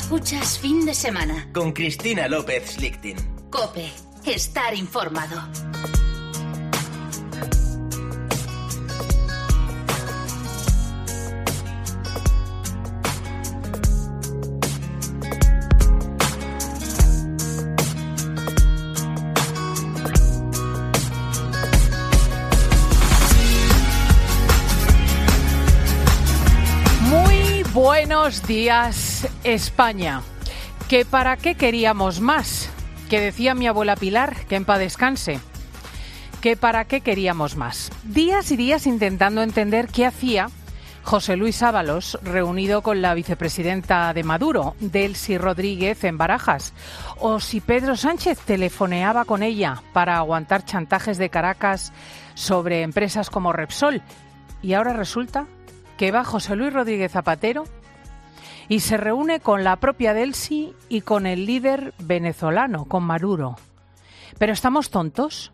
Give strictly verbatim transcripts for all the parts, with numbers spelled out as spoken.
Escuchas Fin de Semana con Cristina López Schlichting. COPE. Estar informado. Buenos días, España. ¿Que para qué queríamos más? Que decía mi abuela Pilar, que en paz descanse. ¿Que para qué queríamos más? Días y días intentando entender qué hacía José Luis Ábalos reunido con la vicepresidenta de Maduro, Delcy Rodríguez, en Barajas. O si Pedro Sánchez telefoneaba con ella para aguantar chantajes de Caracas sobre empresas como Repsol. Y ahora resulta que va José Luis Rodríguez Zapatero y se reúne con la propia Delcy y con el líder venezolano, con Maduro. ¿Pero estamos tontos?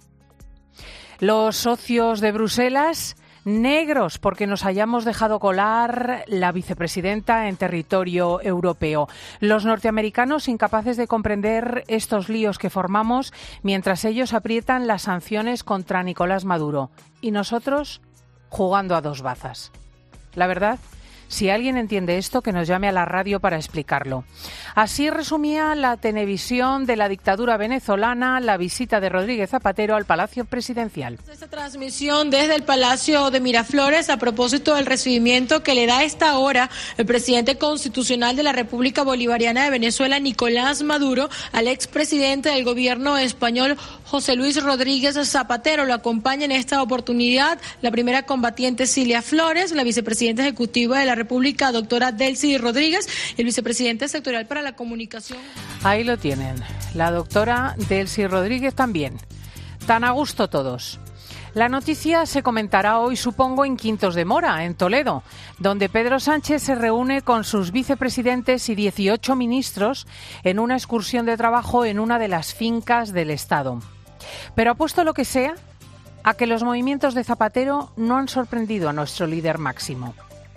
Los socios de Bruselas, negros porque nos hayamos dejado colar la vicepresidenta en territorio europeo. Los norteamericanos incapaces de comprender estos líos que formamos mientras ellos aprietan las sanciones contra Nicolás Maduro. Y nosotros jugando a dos bazas. La verdad, si alguien entiende esto, que nos llame a la radio para explicarlo. Así resumía la televisión de la dictadura venezolana la visita de Rodríguez Zapatero al Palacio Presidencial. Esta transmisión desde el Palacio de Miraflores a propósito del recibimiento que le da a esta hora el presidente constitucional de la República Bolivariana de Venezuela, Nicolás Maduro, al expresidente del gobierno español, José Luis Rodríguez Zapatero. Lo acompaña en esta oportunidad la primera combatiente Cilia Flores, la vicepresidenta ejecutiva de la República, doctora Delcy Rodríguez, y el vicepresidente sectorial para la comunicación. Ahí lo tienen, la doctora Delcy Rodríguez también. Tan a gusto todos. La noticia se comentará hoy, supongo, en Quintos de Mora, en Toledo, donde Pedro Sánchez se reúne con sus vicepresidentes y dieciocho ministros en una excursión de trabajo en una de las fincas del Estado. Pero apuesto lo que sea a que los movimientos de Zapatero no han sorprendido a nuestro líder máximo.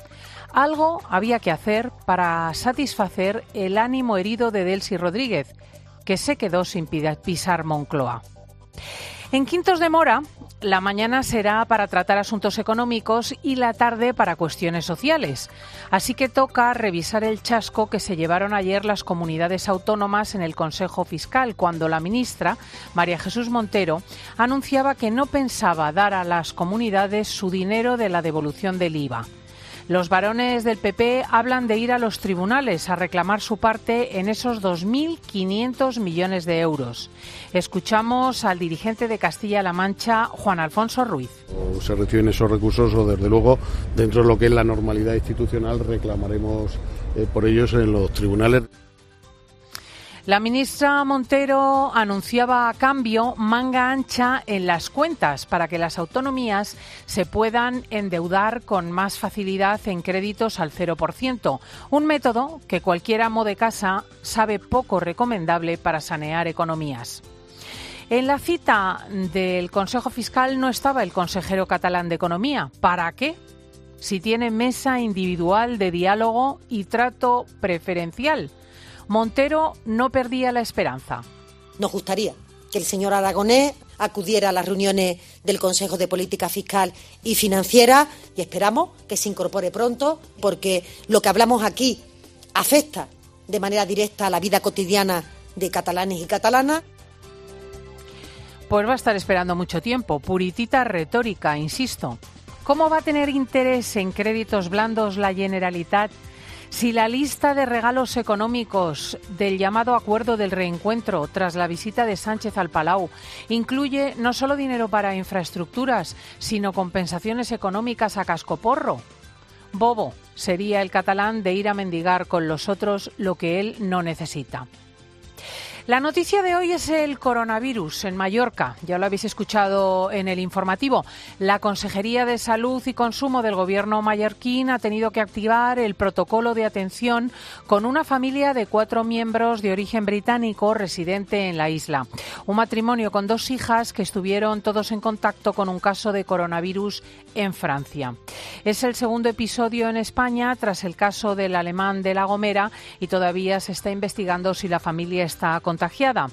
Algo había que hacer para satisfacer el ánimo herido de Delcy Rodríguez, que se quedó sin pisar Moncloa. En Quintos de Mora, la mañana será para tratar asuntos económicos y la tarde para cuestiones sociales. Así que toca revisar el chasco que se llevaron ayer las comunidades autónomas en el Consejo Fiscal, cuando la ministra, María Jesús Montero, anunciaba que no pensaba dar a las comunidades su dinero de la devolución del I V A. Los varones del P P hablan de ir a los tribunales a reclamar su parte en esos dos mil quinientos millones de euros. Escuchamos al dirigente de Castilla-La Mancha, Juan Alfonso Ruiz. O se reciben esos recursos o, desde luego, dentro de lo que es la normalidad institucional, reclamaremos eh, por ellos en los tribunales. La ministra Montero anunciaba a cambio manga ancha en las cuentas para que las autonomías se puedan endeudar con más facilidad en créditos al cero por ciento, un método que cualquier amo de casa sabe poco recomendable para sanear economías. En la cita del Consejo Fiscal no estaba el consejero catalán de Economía. ¿Para qué? Si tiene mesa individual de diálogo y trato preferencial. Montero no perdía la esperanza. Nos gustaría que el señor Aragonés acudiera a las reuniones del Consejo de Política Fiscal y Financiera y esperamos que se incorpore pronto, porque lo que hablamos aquí afecta de manera directa a la vida cotidiana de catalanes y catalanas. Pues va a estar esperando mucho tiempo. Puritita retórica, insisto. ¿Cómo va a tener interés en créditos blandos la Generalitat si la lista de regalos económicos del llamado Acuerdo del Reencuentro tras la visita de Sánchez al Palau incluye no solo dinero para infraestructuras, sino compensaciones económicas a cascoporro? Bobo sería el catalán de ir a mendigar con los otros lo que él no necesita. La noticia de hoy es el coronavirus en Mallorca. Ya lo habéis escuchado en el informativo. La Consejería de Salud y Consumo del Gobierno mallorquín ha tenido que activar el protocolo de atención con una familia de cuatro miembros de origen británico residente en la isla. Un matrimonio con dos hijas que estuvieron todos en contacto con un caso de coronavirus en Francia. Es el segundo episodio en España tras el caso del alemán de La Gomera y todavía se está investigando si la familia está contagiada. contagiada.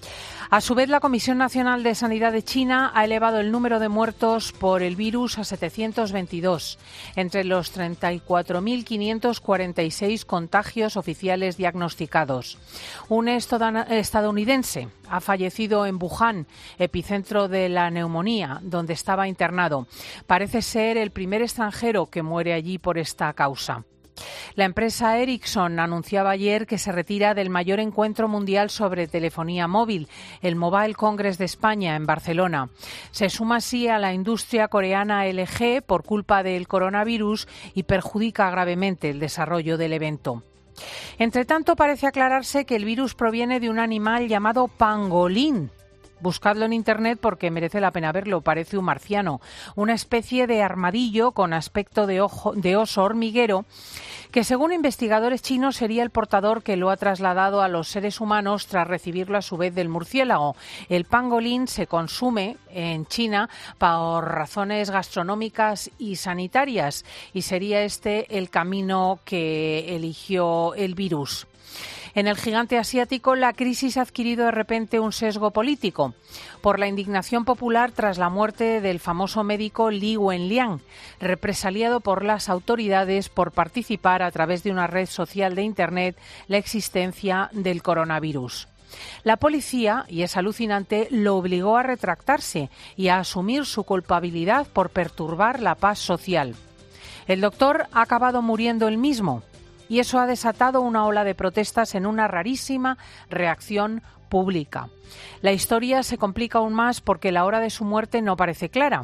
A su vez, la Comisión Nacional de Sanidad de China ha elevado el número de muertos por el virus a setecientos veintidós, entre los treinta y cuatro mil quinientos cuarenta y seis contagios oficiales diagnosticados. Un estadounidense ha fallecido en Wuhan, epicentro de la neumonía, donde estaba internado. Parece ser el primer extranjero que muere allí por esta causa. La empresa Ericsson anunciaba ayer que se retira del mayor encuentro mundial sobre telefonía móvil, el Mobile Congress de España, en Barcelona. Se suma así a la industria coreana L G por culpa del coronavirus y perjudica gravemente el desarrollo del evento. Entre tanto, parece aclararse que el virus proviene de un animal llamado pangolín. Buscadlo en Internet porque merece la pena verlo, parece un marciano, una especie de armadillo con aspecto de, ojo, de oso hormiguero que según investigadores chinos sería el portador que lo ha trasladado a los seres humanos tras recibirlo a su vez del murciélago. El pangolín se consume en China por razones gastronómicas y sanitarias y sería este el camino que eligió el virus. En el gigante asiático, la crisis ha adquirido de repente un sesgo político por la indignación popular tras la muerte del famoso médico Li Wenliang, represaliado por las autoridades por participar a través de una red social de Internet la existencia del coronavirus. La policía, y es alucinante, lo obligó a retractarse y a asumir su culpabilidad por perturbar la paz social. El doctor ha acabado muriendo él mismo. Y eso ha desatado una ola de protestas en una rarísima reacción pública. La historia se complica aún más porque la hora de su muerte no parece clara.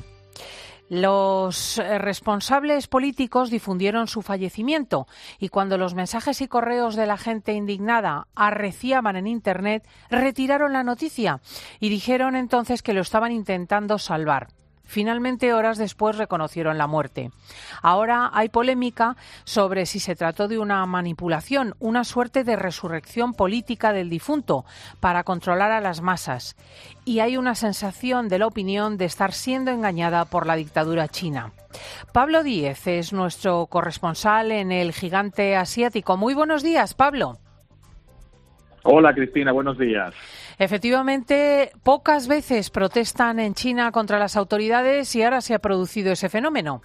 Los responsables políticos difundieron su fallecimiento y cuando los mensajes y correos de la gente indignada arreciaban en Internet, retiraron la noticia y dijeron entonces que lo estaban intentando salvar. Finalmente, horas después, reconocieron la muerte. Ahora hay polémica sobre si se trató de una manipulación, una suerte de resurrección política del difunto para controlar a las masas. Y hay una sensación de la opinión de estar siendo engañada por la dictadura china. Pablo Díez es nuestro corresponsal en el gigante asiático. Muy buenos días, Pablo. Hola, Cristina, buenos días. Efectivamente, pocas veces protestan en China contra las autoridades y ahora se ha producido ese fenómeno.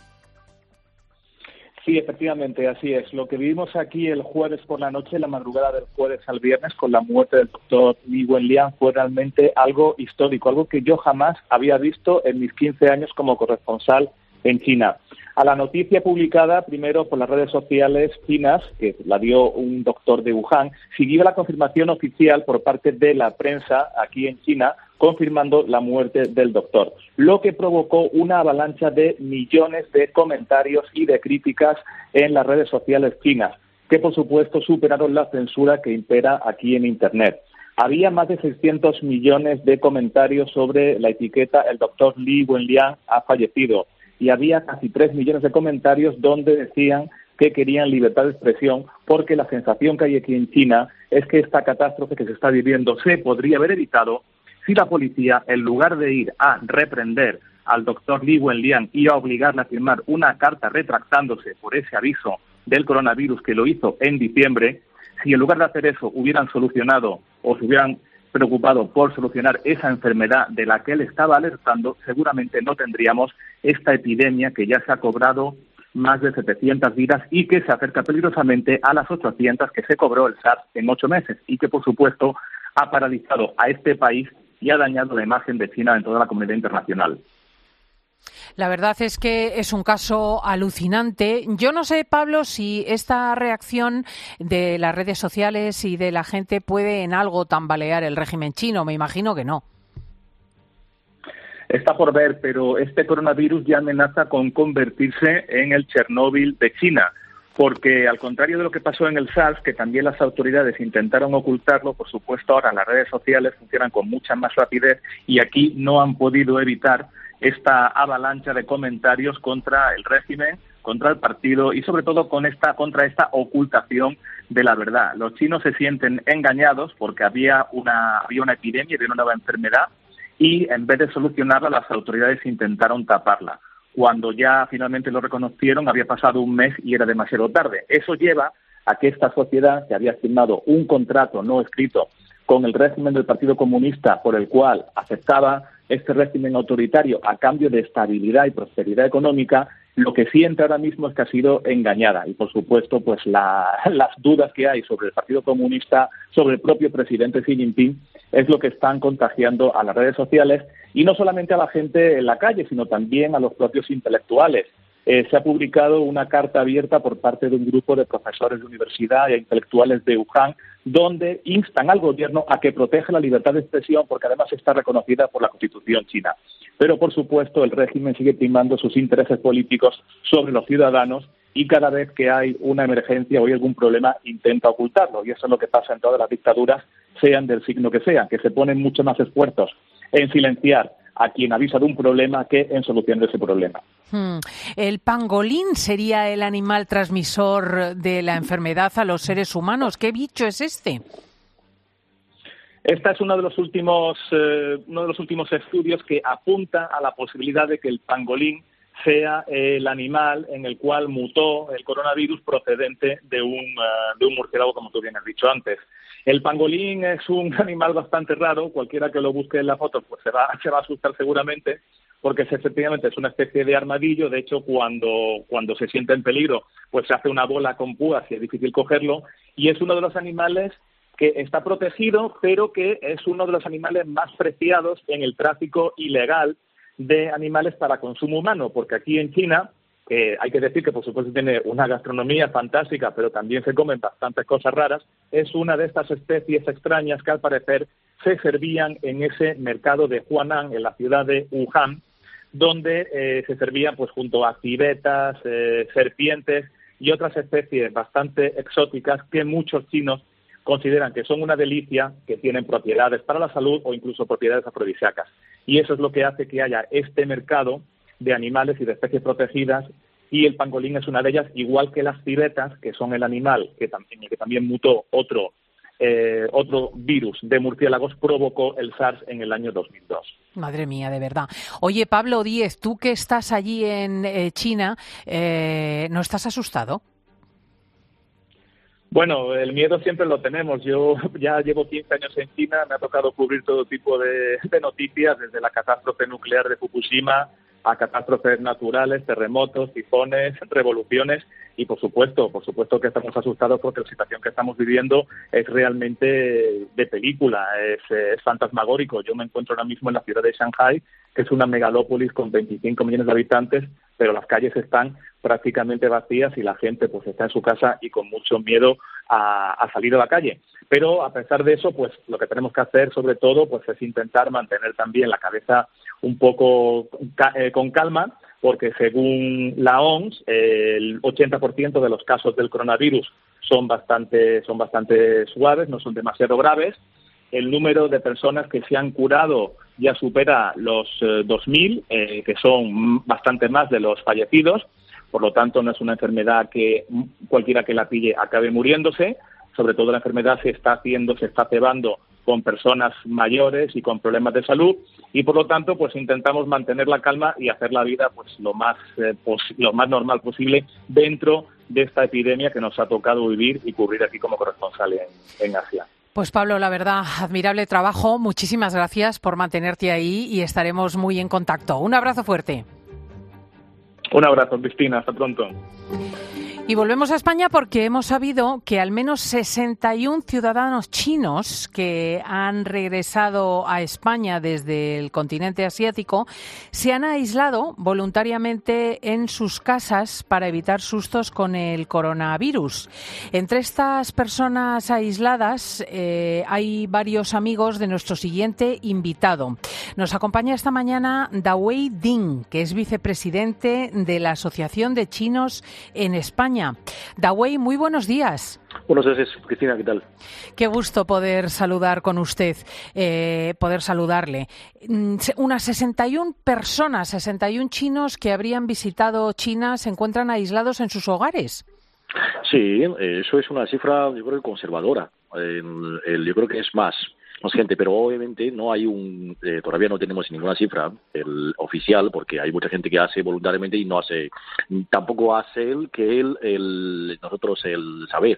Sí, efectivamente, así es. Lo que vivimos aquí el jueves por la noche, la madrugada del jueves al viernes, con la muerte del doctor Li Wenliang, fue realmente algo histórico, algo que yo jamás había visto en mis quince años como corresponsal en China. A la noticia publicada primero por las redes sociales chinas, que la dio un doctor de Wuhan, siguió la confirmación oficial por parte de la prensa aquí en China, confirmando la muerte del doctor, lo que provocó una avalancha de millones de comentarios y de críticas en las redes sociales chinas, que por supuesto superaron la censura que impera aquí en Internet. Había más de seiscientos millones de comentarios sobre la etiqueta "el doctor Li Wenliang ha fallecido", y había casi tres millones de comentarios donde decían que querían libertad de expresión porque la sensación que hay aquí en China es que esta catástrofe que se está viviendo se podría haber evitado si la policía, en lugar de ir a reprender al doctor Li Wenliang y a obligarle a firmar una carta retractándose por ese aviso del coronavirus que lo hizo en diciembre, si en lugar de hacer eso hubieran solucionado o se hubieran preocupado por solucionar esa enfermedad de la que él estaba alertando, seguramente no tendríamos esta epidemia que ya se ha cobrado más de setecientas vidas y que se acerca peligrosamente a las ochocientas que se cobró el SARS en ocho meses y que, por supuesto, ha paralizado a este país y ha dañado la imagen de China en toda la comunidad internacional. La verdad es que es un caso alucinante. Yo no sé, Pablo, si esta reacción de las redes sociales y de la gente puede en algo tambalear el régimen chino. Me imagino que no. Está por ver, pero este coronavirus ya amenaza con convertirse en el Chernóbil de China. porque al contrario de lo que pasó en el SARS, que también las autoridades intentaron ocultarlo, por supuesto ahora las redes sociales funcionan con mucha más rapidez y aquí no han podido evitar esta avalancha de comentarios contra el régimen, contra el partido y sobre todo con esta, contra esta ocultación de la verdad. Los chinos se sienten engañados porque había una, había una epidemia, había una nueva enfermedad y en vez de solucionarla las autoridades intentaron taparla. Cuando ya finalmente lo reconocieron había pasado un mes y era demasiado tarde. Eso lleva a que esta sociedad, que había firmado un contrato no escrito con el régimen del Partido Comunista por el cual aceptaba este régimen autoritario a cambio de estabilidad y prosperidad económica, lo que siente ahora mismo es que ha sido engañada. Y, por supuesto, pues la, las dudas que hay sobre el Partido Comunista, sobre el propio presidente Xi Jinping, es lo que están contagiando a las redes sociales, y no solamente a la gente en la calle, sino también a los propios intelectuales. Eh, se ha publicado una carta abierta por parte de un grupo de profesores de universidad e intelectuales de Wuhan, donde instan al gobierno a que proteja la libertad de expresión, porque además está reconocida por la Constitución china. Pero, por supuesto, el régimen sigue primando sus intereses políticos sobre los ciudadanos y cada vez que hay una emergencia o hay algún problema intenta ocultarlo. Y eso es lo que pasa en todas las dictaduras, sean del signo que sean, que se ponen mucho más esfuerzos en silenciar a quien avisa de un problema que en solucionar ese problema. Hmm. ¿El pangolín sería el animal transmisor de la enfermedad a los seres humanos? ¿Qué bicho es este? Esta es uno de los últimos eh, uno de los últimos estudios que apunta a la posibilidad de que el pangolín sea el animal en el cual mutó el coronavirus procedente de un uh, de un murciélago, como tú bien has dicho antes. El pangolín es un animal bastante raro, cualquiera que lo busque en la foto pues se va, se va a asustar seguramente, porque es, efectivamente es una especie de armadillo. De hecho, cuando, cuando se siente en peligro, pues se hace una bola con púas y es difícil cogerlo, y es uno de los animales que está protegido, pero que es uno de los animales más preciados en el tráfico ilegal de animales para consumo humano, porque aquí en China, eh, hay que decir que por supuesto tiene una gastronomía fantástica, pero también se comen bastantes cosas raras, es una de estas especies extrañas que al parecer se servían en ese mercado de Huanan, en la ciudad de Wuhan, donde eh, se servían pues junto a civetas, eh, serpientes y otras especies bastante exóticas que muchos chinos consideran que son una delicia, que tienen propiedades para la salud o incluso propiedades afrodisíacas. Y eso es lo que hace que haya este mercado de animales y de especies protegidas, y el pangolín es una de ellas, igual que las civetas, que son el animal que, tam- que también mutó otro, eh, otro virus de murciélagos, provocó el SARS en el año dos mil dos. Madre mía, de verdad. Oye, Pablo Díez, tú que estás allí en eh, China, eh, ¿no estás asustado? Bueno, el miedo siempre lo tenemos. Yo ya llevo quince años en China, me ha tocado cubrir todo tipo de, de noticias, desde la catástrofe nuclear de Fukushima a catástrofes naturales, terremotos, tifones, revoluciones, y por supuesto, por supuesto que estamos asustados porque la situación que estamos viviendo es realmente de película, es, es fantasmagórico. Yo me encuentro ahora mismo en la ciudad de Shanghái, que es una megalópolis con veinticinco millones de habitantes, pero las calles están prácticamente vacías y la gente pues está en su casa y con mucho miedo a, a salir a la calle. Pero a pesar de eso, pues lo que tenemos que hacer sobre todo pues es intentar mantener también la cabeza un poco ca- eh, con calma, porque según la O M S, eh, el ochenta por ciento de los casos del coronavirus son bastante, son bastante suaves, no son demasiado graves. El número de personas que se han curado ya supera los eh, dos mil, eh, que son bastante más de los fallecidos. Por lo tanto, no es una enfermedad que cualquiera que la pille acabe muriéndose. Sobre todo la enfermedad se está haciendo, se está cebando con personas mayores y con problemas de salud, y por lo tanto pues intentamos mantener la calma y hacer la vida pues lo más eh, pos- lo más normal posible dentro de esta epidemia que nos ha tocado vivir y cubrir aquí como corresponsal en, en Asia. Pues Pablo, la verdad, admirable trabajo. Muchísimas gracias por mantenerte ahí y estaremos muy en contacto. Un abrazo fuerte. Un abrazo, Cristina. Hasta pronto. Y volvemos a España porque hemos sabido que al menos sesenta y uno ciudadanos chinos que han regresado a España desde el continente asiático se han aislado voluntariamente en sus casas para evitar sustos con el coronavirus. Entre estas personas aisladas eh, hay varios amigos de nuestro siguiente invitado. Nos acompaña esta mañana Dawei Ding, que es vicepresidente de la Asociación de Chinos en España. España. Dawei, muy buenos días. Buenos días, Cristina, ¿qué tal? Qué gusto poder saludar con usted, eh, poder saludarle. Unas sesenta y una personas, sesenta y uno chinos que habrían visitado China se encuentran aislados en sus hogares. Sí, eso es una cifra, yo creo, conservadora. El, el, yo creo que es más, más gente, pero obviamente no hay un, eh, todavía no tenemos ninguna cifra el oficial, porque hay mucha gente que hace voluntariamente y no hace, tampoco hace el que él, el, nosotros el saber.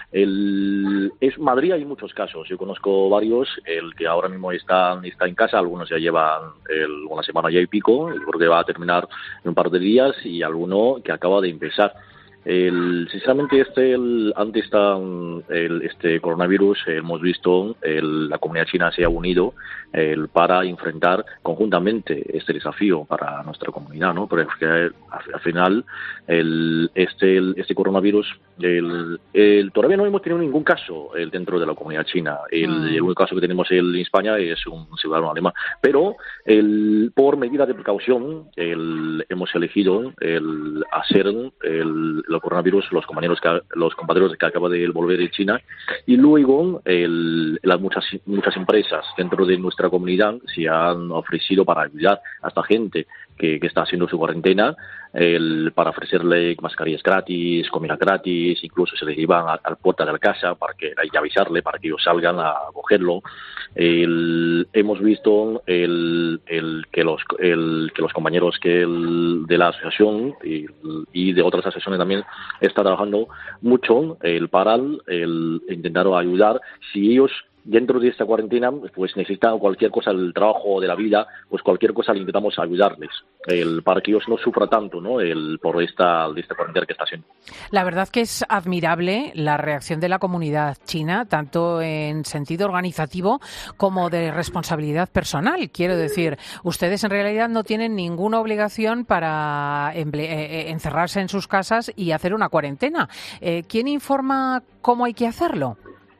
El, es Madrid hay muchos casos, yo conozco varios, el que ahora mismo está, está en casa, algunos ya llevan el, una semana ya y pico, porque va a terminar en un par de días, y alguno que acaba de empezar. El, sinceramente, este, el, ante esta, el, este coronavirus, hemos visto el, la comunidad china se ha unido el, para enfrentar conjuntamente este desafío para nuestra comunidad, ¿no? Pero es que al, al final, el, este, el, este coronavirus, el, el, todavía no hemos tenido ningún caso el, dentro de la comunidad china. El, mm. el único caso que tenemos el, en España es un ciudadano alemán. Pero, el, por medida de precaución, el, hemos elegido el, hacer el el coronavirus, los compañeros que, los compañeros que acaban de volver de China, y luego el, las muchas muchas empresas dentro de nuestra comunidad se han ofrecido para ayudar a esta gente que, que está haciendo su cuarentena, el, para ofrecerle mascarillas gratis, comida gratis, incluso se les llevan a, a la puerta de la casa para que y avisarle para que ellos salgan a cogerlo. El, hemos visto el, el, que los el, que los compañeros que el, de la asociación y, y de otras asociaciones también están trabajando mucho el, para el, el intentar ayudar. Si ellos dentro de esta cuarentena pues necesitan cualquier cosa del trabajo, de la vida, pues cualquier cosa le intentamos ayudarles, el, para que ellos no sufran tanto, ¿no? El, por esta, de esta cuarentena que está haciendo. La verdad que es admirable la reacción de la comunidad china, tanto en sentido organizativo como de responsabilidad personal. Quiero decir, ustedes en realidad no tienen ninguna obligación para encerrarse en sus casas y hacer una cuarentena. Eh, ¿Quién informa cómo hay que hacerlo?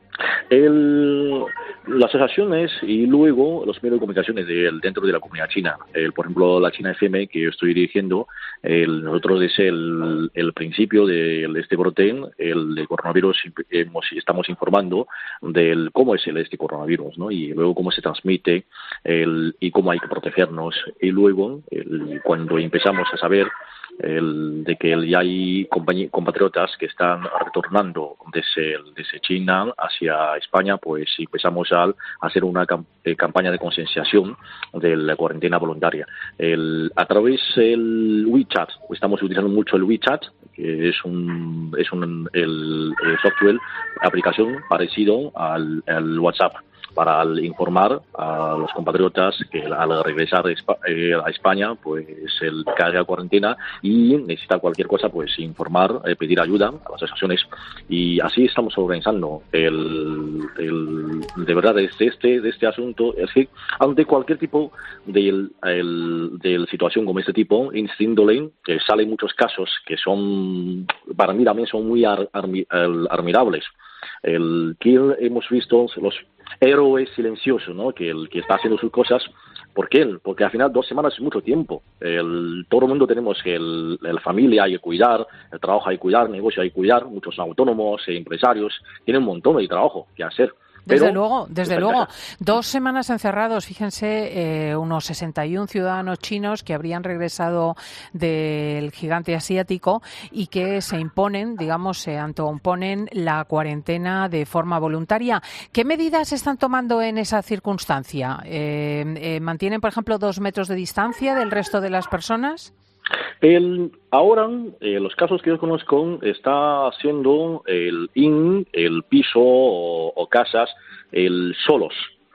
El, las asociaciones y luego los medios de comunicaciones de, dentro de la comunidad china. El, por ejemplo, la China F M, que yo estoy dirigiendo, el, nosotros desde el, el principio de, de este brote, el, el coronavirus, hemos, estamos informando de cómo es el, este coronavirus, ¿no? Y luego cómo se transmite el, y cómo hay que protegernos. Y luego, el, cuando empezamos a saber el, de que ya hay compatriotas que están retornando desde, desde China hacia España, pues empezamos a, a hacer una cam eh, campaña de concienciación de la cuarentena voluntaria. El, a través del WeChat, estamos utilizando mucho el WeChat, que es un, es un el, el software, aplicación parecido al, al WhatsApp, para informar a los compatriotas que al regresar a España, pues el que haya cuarentena y necesita cualquier cosa, pues informar, eh, pedir ayuda a las asociaciones, y así estamos organizando el, el de verdad desde este de este asunto. Es que ante cualquier tipo de, el, de situación como este tipo, instíndole, que salen muchos casos que son, para mí también son muy ar, ar, admirables. El que hemos visto los héroes silenciosos, ¿no? Que el que está haciendo sus cosas. ¿Por qué? Porque al final dos semanas es mucho tiempo. El, todo el mundo tenemos que el, la familia hay que cuidar, el trabajo hay que cuidar, el negocio hay que cuidar, muchos autónomos e empresarios tienen un montón de trabajo que hacer. Desde Pero, luego, desde luego. Dos semanas encerrados, fíjense, eh, unos sesenta y uno ciudadanos chinos que habrían regresado del gigante asiático y que se imponen, digamos, se autoimponen la cuarentena de forma voluntaria. ¿Qué medidas están tomando en esa circunstancia? Eh, eh, ¿Mantienen, por ejemplo, dos metros de distancia del resto de las personas? El, ahora, eh, los casos que yo conozco, está haciendo el in, el piso o, o casas, el solos.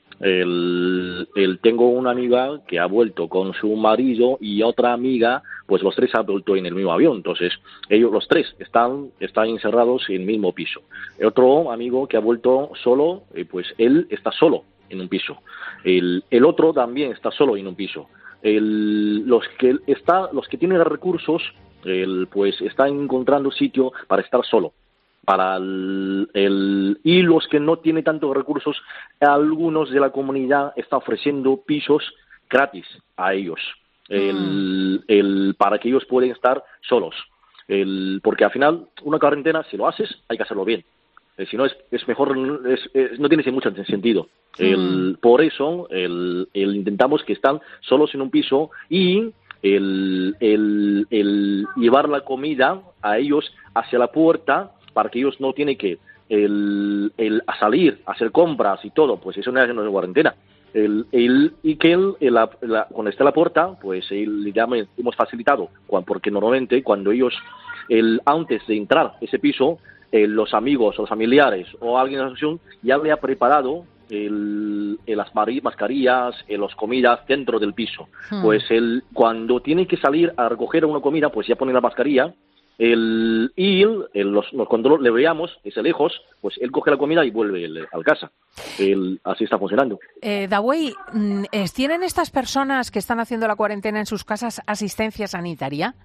El, el, tengo una amiga que ha vuelto con su marido y otra amiga, pues los tres han vuelto en el mismo avión. Entonces, ellos los tres están, están encerrados en el mismo piso. El otro amigo que ha vuelto solo, eh, pues él está solo en un piso. El, el otro también está solo en un piso. El, los que está, los que tienen recursos, el, pues están encontrando sitio para estar solo. Para el, el, y los que no tienen tantos recursos, algunos de la comunidad están ofreciendo pisos gratis a ellos, el, el, para que ellos puedan estar solos. El, porque al final, una cuarentena, si lo haces, hay que hacerlo bien. Eh, si no, es, es mejor, es, es, no tiene mucho sentido. El, mm. Por eso, el, el intentamos que están solos en un piso y el, el, el llevar la comida a ellos hacia la puerta para que ellos no tienen que el, el a salir, a hacer compras y todo, pues eso no es una cuarentena. El, el, y que él, el, la, la, cuando está a la puerta, pues él, ya me, hemos facilitado, porque normalmente cuando ellos, el, antes de entrar a ese piso, eh, los amigos o los familiares o alguien de la asociación ya le ha preparado el, el, las mascarillas, el, las comidas dentro del piso. Hmm. Pues él, cuando tiene que salir a recoger una comida, pues ya pone la mascarilla. El, y el, el, los, cuando le veamos desde lejos, pues él coge la comida y vuelve el, al casa. El, así está funcionando. Eh, Dawei, ¿tienen estas personas que están haciendo la cuarentena en sus casas asistencia sanitaria?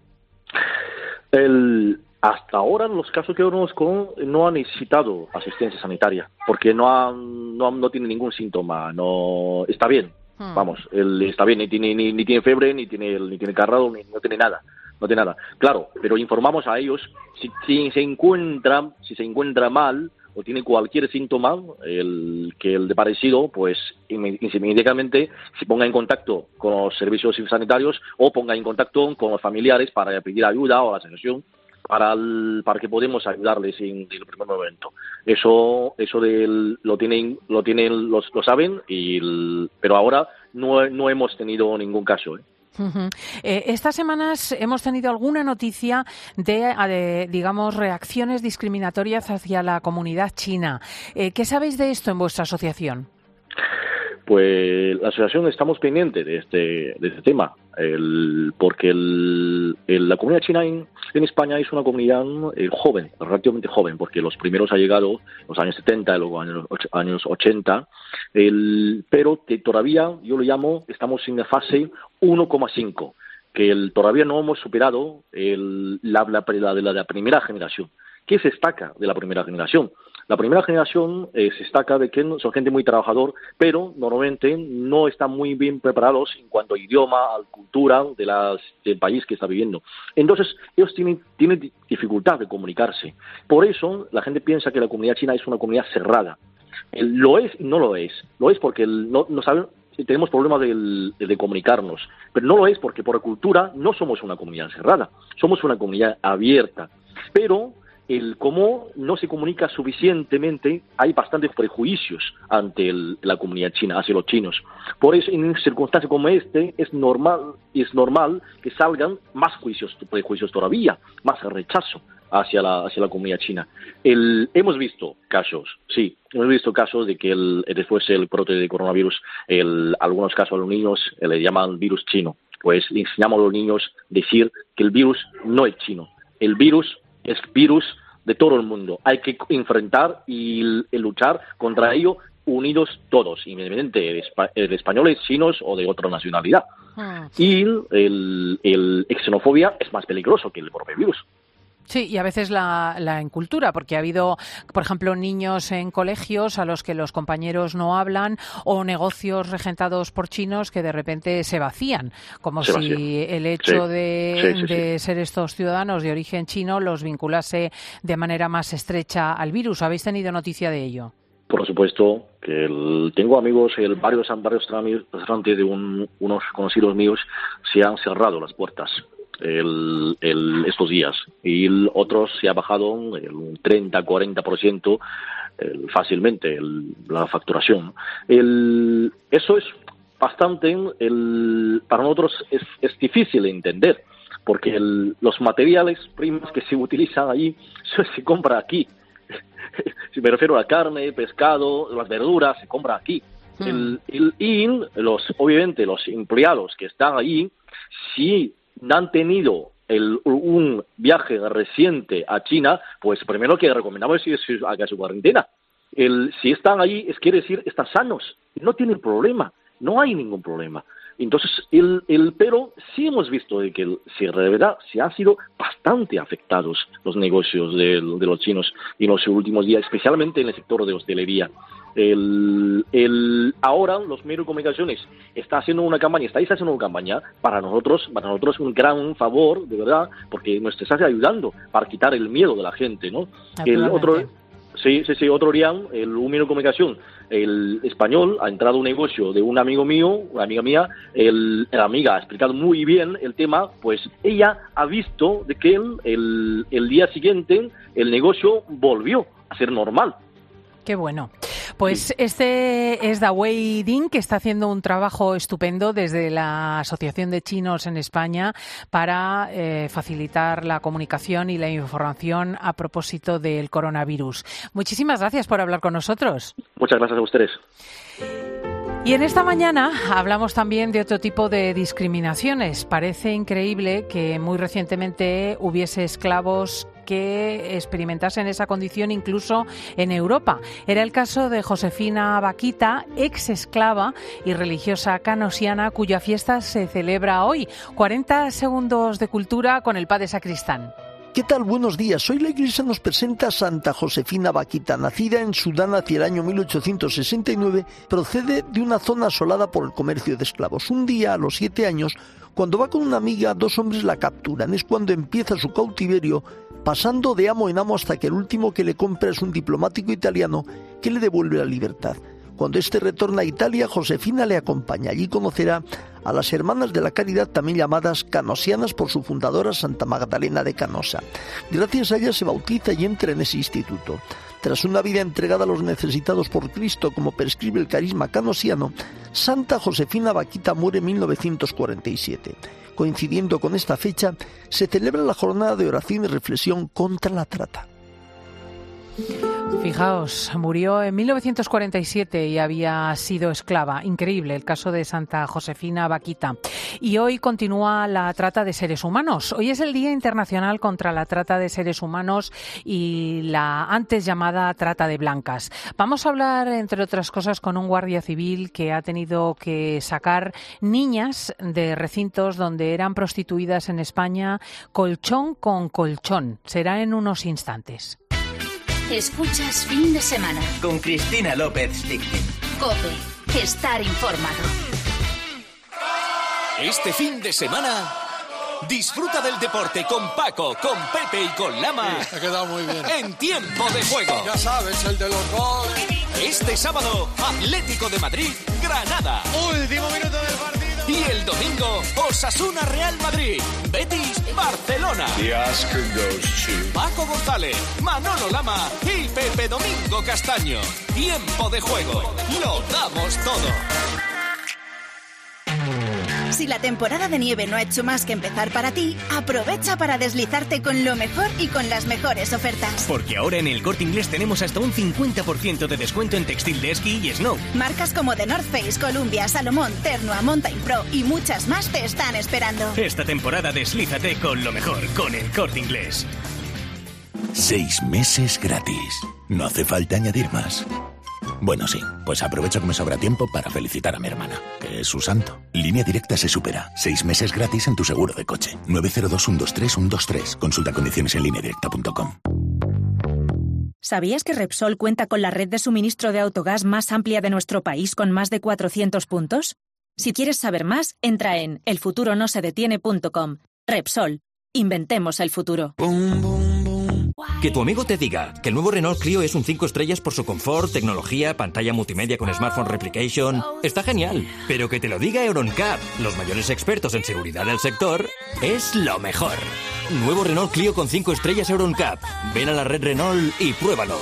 El, hasta ahora, en los casos que conozco, no han necesitado asistencia sanitaria, porque no han, no, no tiene ningún síntoma, no está bien. Hmm. Vamos, él está bien, ni tiene, ni, ni tiene fiebre, ni tiene, ni tiene carrado, ni no tiene nada. No tiene nada. Claro, pero informamos a ellos si, si se encuentra, si se encuentra mal o tiene cualquier síntoma el que el de parecido, pues inmediatamente se ponga en contacto con los servicios sanitarios o ponga en contacto con los familiares para pedir ayuda o la asociación para el, para que podamos ayudarles en, en el primer momento. Eso eso del, lo tienen lo tienen los, lo saben y el, pero ahora no no hemos tenido ningún caso, ¿eh? Uh-huh. Eh, estas semanas hemos tenido alguna noticia de, de, digamos, reacciones discriminatorias hacia la comunidad china. Eh, ¿Qué sabéis de esto en vuestra asociación? Pues la asociación estamos pendientes de este, de este tema, el, porque el, el, la comunidad china en, en España es una comunidad el, joven, relativamente joven, porque los primeros han llegado en los años setenta y luego en los años ochenta, el, pero que todavía, yo lo llamo, estamos en la fase uno coma cinco, que el, todavía no hemos superado el, la, la, la, la, la primera generación. ¿Qué se destaca de la primera generación? La primera generación eh, se destaca de que son gente muy trabajador, pero normalmente no están muy bien preparados en cuanto a idioma, a cultura de las, del país que está viviendo. Entonces, ellos tienen, tienen dificultad de comunicarse. Por eso, la gente piensa que la comunidad china es una comunidad cerrada. El, lo es y no lo es. Lo es porque el, no, no saben, tenemos problemas de, de, de comunicarnos, pero no lo es porque por cultura no somos una comunidad cerrada, somos una comunidad abierta. Pero el cómo no se comunica suficientemente, hay bastantes prejuicios ante el, la comunidad china, hacia los chinos. Por eso, en circunstancias como este, es normal, es normal que salgan más juicios, prejuicios todavía, más rechazo hacia la, hacia la comunidad china. El, hemos visto casos, sí, hemos visto casos de que el, después del brote de coronavirus, el, algunos casos a los niños eh, le llaman virus chino. Pues le enseñamos a los niños decir que el virus no es chino. El virus es virus de todo el mundo. Hay que enfrentar y, y luchar contra ello unidos todos, independientemente de españoles, chinos o de otra nacionalidad. Hmm. Y el, el, el xenofobia es más peligroso que el propio virus. Sí, y a veces la, la incultura, porque ha habido, por ejemplo, niños en colegios a los que los compañeros no hablan o negocios regentados por chinos que de repente se vacían, como se si vacía. el hecho sí. de, sí, sí, de sí. ser estos ciudadanos de origen chino los vinculase de manera más estrecha al virus. ¿Habéis tenido noticia de ello? Por supuesto, que el, tengo amigos, el, varios, varios restaurantes de un, unos conocidos míos se han cerrado las puertas. El, el, estos días y el, otros se ha bajado el, un treinta a cuarenta por ciento el, fácilmente el, la facturación. El, eso es bastante, el, para nosotros es, es difícil de entender porque el, los materiales primos que se utilizan allí se, se compra aquí. Si me refiero a la carne, pescado, las verduras, se compra aquí. Mm. El, el, y los, obviamente los empleados que están allí, si han tenido el, un viaje reciente a China, pues primero que recomendamos es que haga su cuarentena. El, si están allí, es quiere decir, están sanos, no tienen problema, no hay ningún problema. Entonces, el, el pero sí hemos visto de que el, si de verdad se han sido bastante afectados los negocios de, de los chinos en los últimos días, especialmente en el sector de hostelería. el, el, ahora los medios de comunicaciones está haciendo una campaña, estáis haciendo una campaña, para nosotros, para nosotros es un gran favor, de verdad, porque nos está ayudando para quitar el miedo de la gente, ¿no? El otro, sí, sí, sí, otro día, el, un medio de comunicación, el español, ha entrado a un negocio de un amigo mío, una amiga mía, el, la amiga ha explicado muy bien el tema, pues ella ha visto de que el, el, el día siguiente el negocio volvió a ser normal. Qué bueno. Pues este es Dawei Ding, que está haciendo un trabajo estupendo desde la Asociación de Chinos en España para eh, facilitar la comunicación y la información a propósito del coronavirus. Muchísimas gracias por hablar con nosotros. Muchas gracias a ustedes. Y en esta mañana hablamos también de otro tipo de discriminaciones. Parece increíble que muy recientemente hubiese esclavos que experimentasen esa condición incluso en Europa. Era el caso de Josefina Vaquita, ex esclava y religiosa canosiana, cuya fiesta se celebra hoy. cuarenta segundos de cultura con el padre Sacristán. ¿Qué tal? Buenos días. Hoy la Iglesia nos presenta a Santa Josefina Vaquita. Nacida en Sudán hacia el año mil ochocientos sesenta y nueve, procede de una zona asolada por el comercio de esclavos. Un día, a los siete años, cuando va con una amiga, dos hombres la capturan. Es cuando empieza su cautiverio, pasando de amo en amo hasta que el último que le compra es un diplomático italiano que le devuelve la libertad. Cuando éste retorna a Italia, Josefina le acompaña. Allí conocerá a las Hermanas de la Caridad, también llamadas canosianas por su fundadora Santa Magdalena de Canosa. Gracias a ella se bautiza y entra en ese instituto. Tras una vida entregada a los necesitados por Cristo, como prescribe el carisma canosiano, Santa Josefina Vaquita muere en mil novecientos cuarenta y siete. Coincidiendo con esta fecha, se celebra la jornada de oración y reflexión contra la trata. Fijaos, murió en mil novecientos cuarenta y siete y había sido esclava. Increíble el caso de Santa Josefina Vaquita. Y hoy continúa la trata de seres humanos. Hoy es el Día Internacional contra la Trata de Seres Humanos y la antes llamada trata de blancas. Vamos a hablar, entre otras cosas, con un guardia civil que ha tenido que sacar niñas de recintos donde eran prostituidas en España, colchón con colchón. Será en unos instantes. Escuchas Fin de Semana con Cristina López Lichtin. COPE. Estar informado. Este fin de semana disfruta del deporte con Paco, con Pepe y con Lama. Sí, ha quedado muy bien. En Tiempo de Juego. Ya sabes, el de los goles. Este sábado, Atlético de Madrid, Granada. Último minuto del partido. Y el domingo, Osasuna Real Madrid, Betis Barcelona. The Oscar goes to Paco González, Manolo Lama y Pepe Domingo Castaño. Tiempo de Juego. Lo damos todo. Si la temporada de nieve no ha hecho más que empezar para ti, aprovecha para deslizarte con lo mejor y con las mejores ofertas. Porque ahora en el Corte Inglés tenemos hasta un cincuenta por ciento de descuento en textil de esquí y snow. Marcas como The North Face, Columbia, Salomón, Ternua, Mountain Pro y muchas más te están esperando. Esta temporada deslízate con lo mejor con el Corte Inglés. Seis meses gratis. No hace falta añadir más. Bueno, sí, pues aprovecho que me sobra tiempo para felicitar a mi hermana, que es su santo. Línea Directa se supera. Seis meses gratis en tu seguro de coche. nueve cero dos, uno dos tres, uno dos tres. Consulta condiciones en línea directa punto com. ¿Sabías que Repsol cuenta con la red de suministro de autogás más amplia de nuestro país con más de cuatrocientos puntos? Si quieres saber más, entra en el futuro no se detiene punto com. Repsol. Inventemos el futuro. Boom, boom, boom. Que tu amigo te diga que el nuevo Renault Clio es un cinco estrellas por su confort, tecnología, pantalla multimedia con Smartphone Replication, está genial. Pero que te lo diga Euroncap, los mayores expertos en seguridad del sector, es lo mejor. Nuevo Renault Clio con cinco estrellas Euroncap. Ven a la red Renault y pruébalo.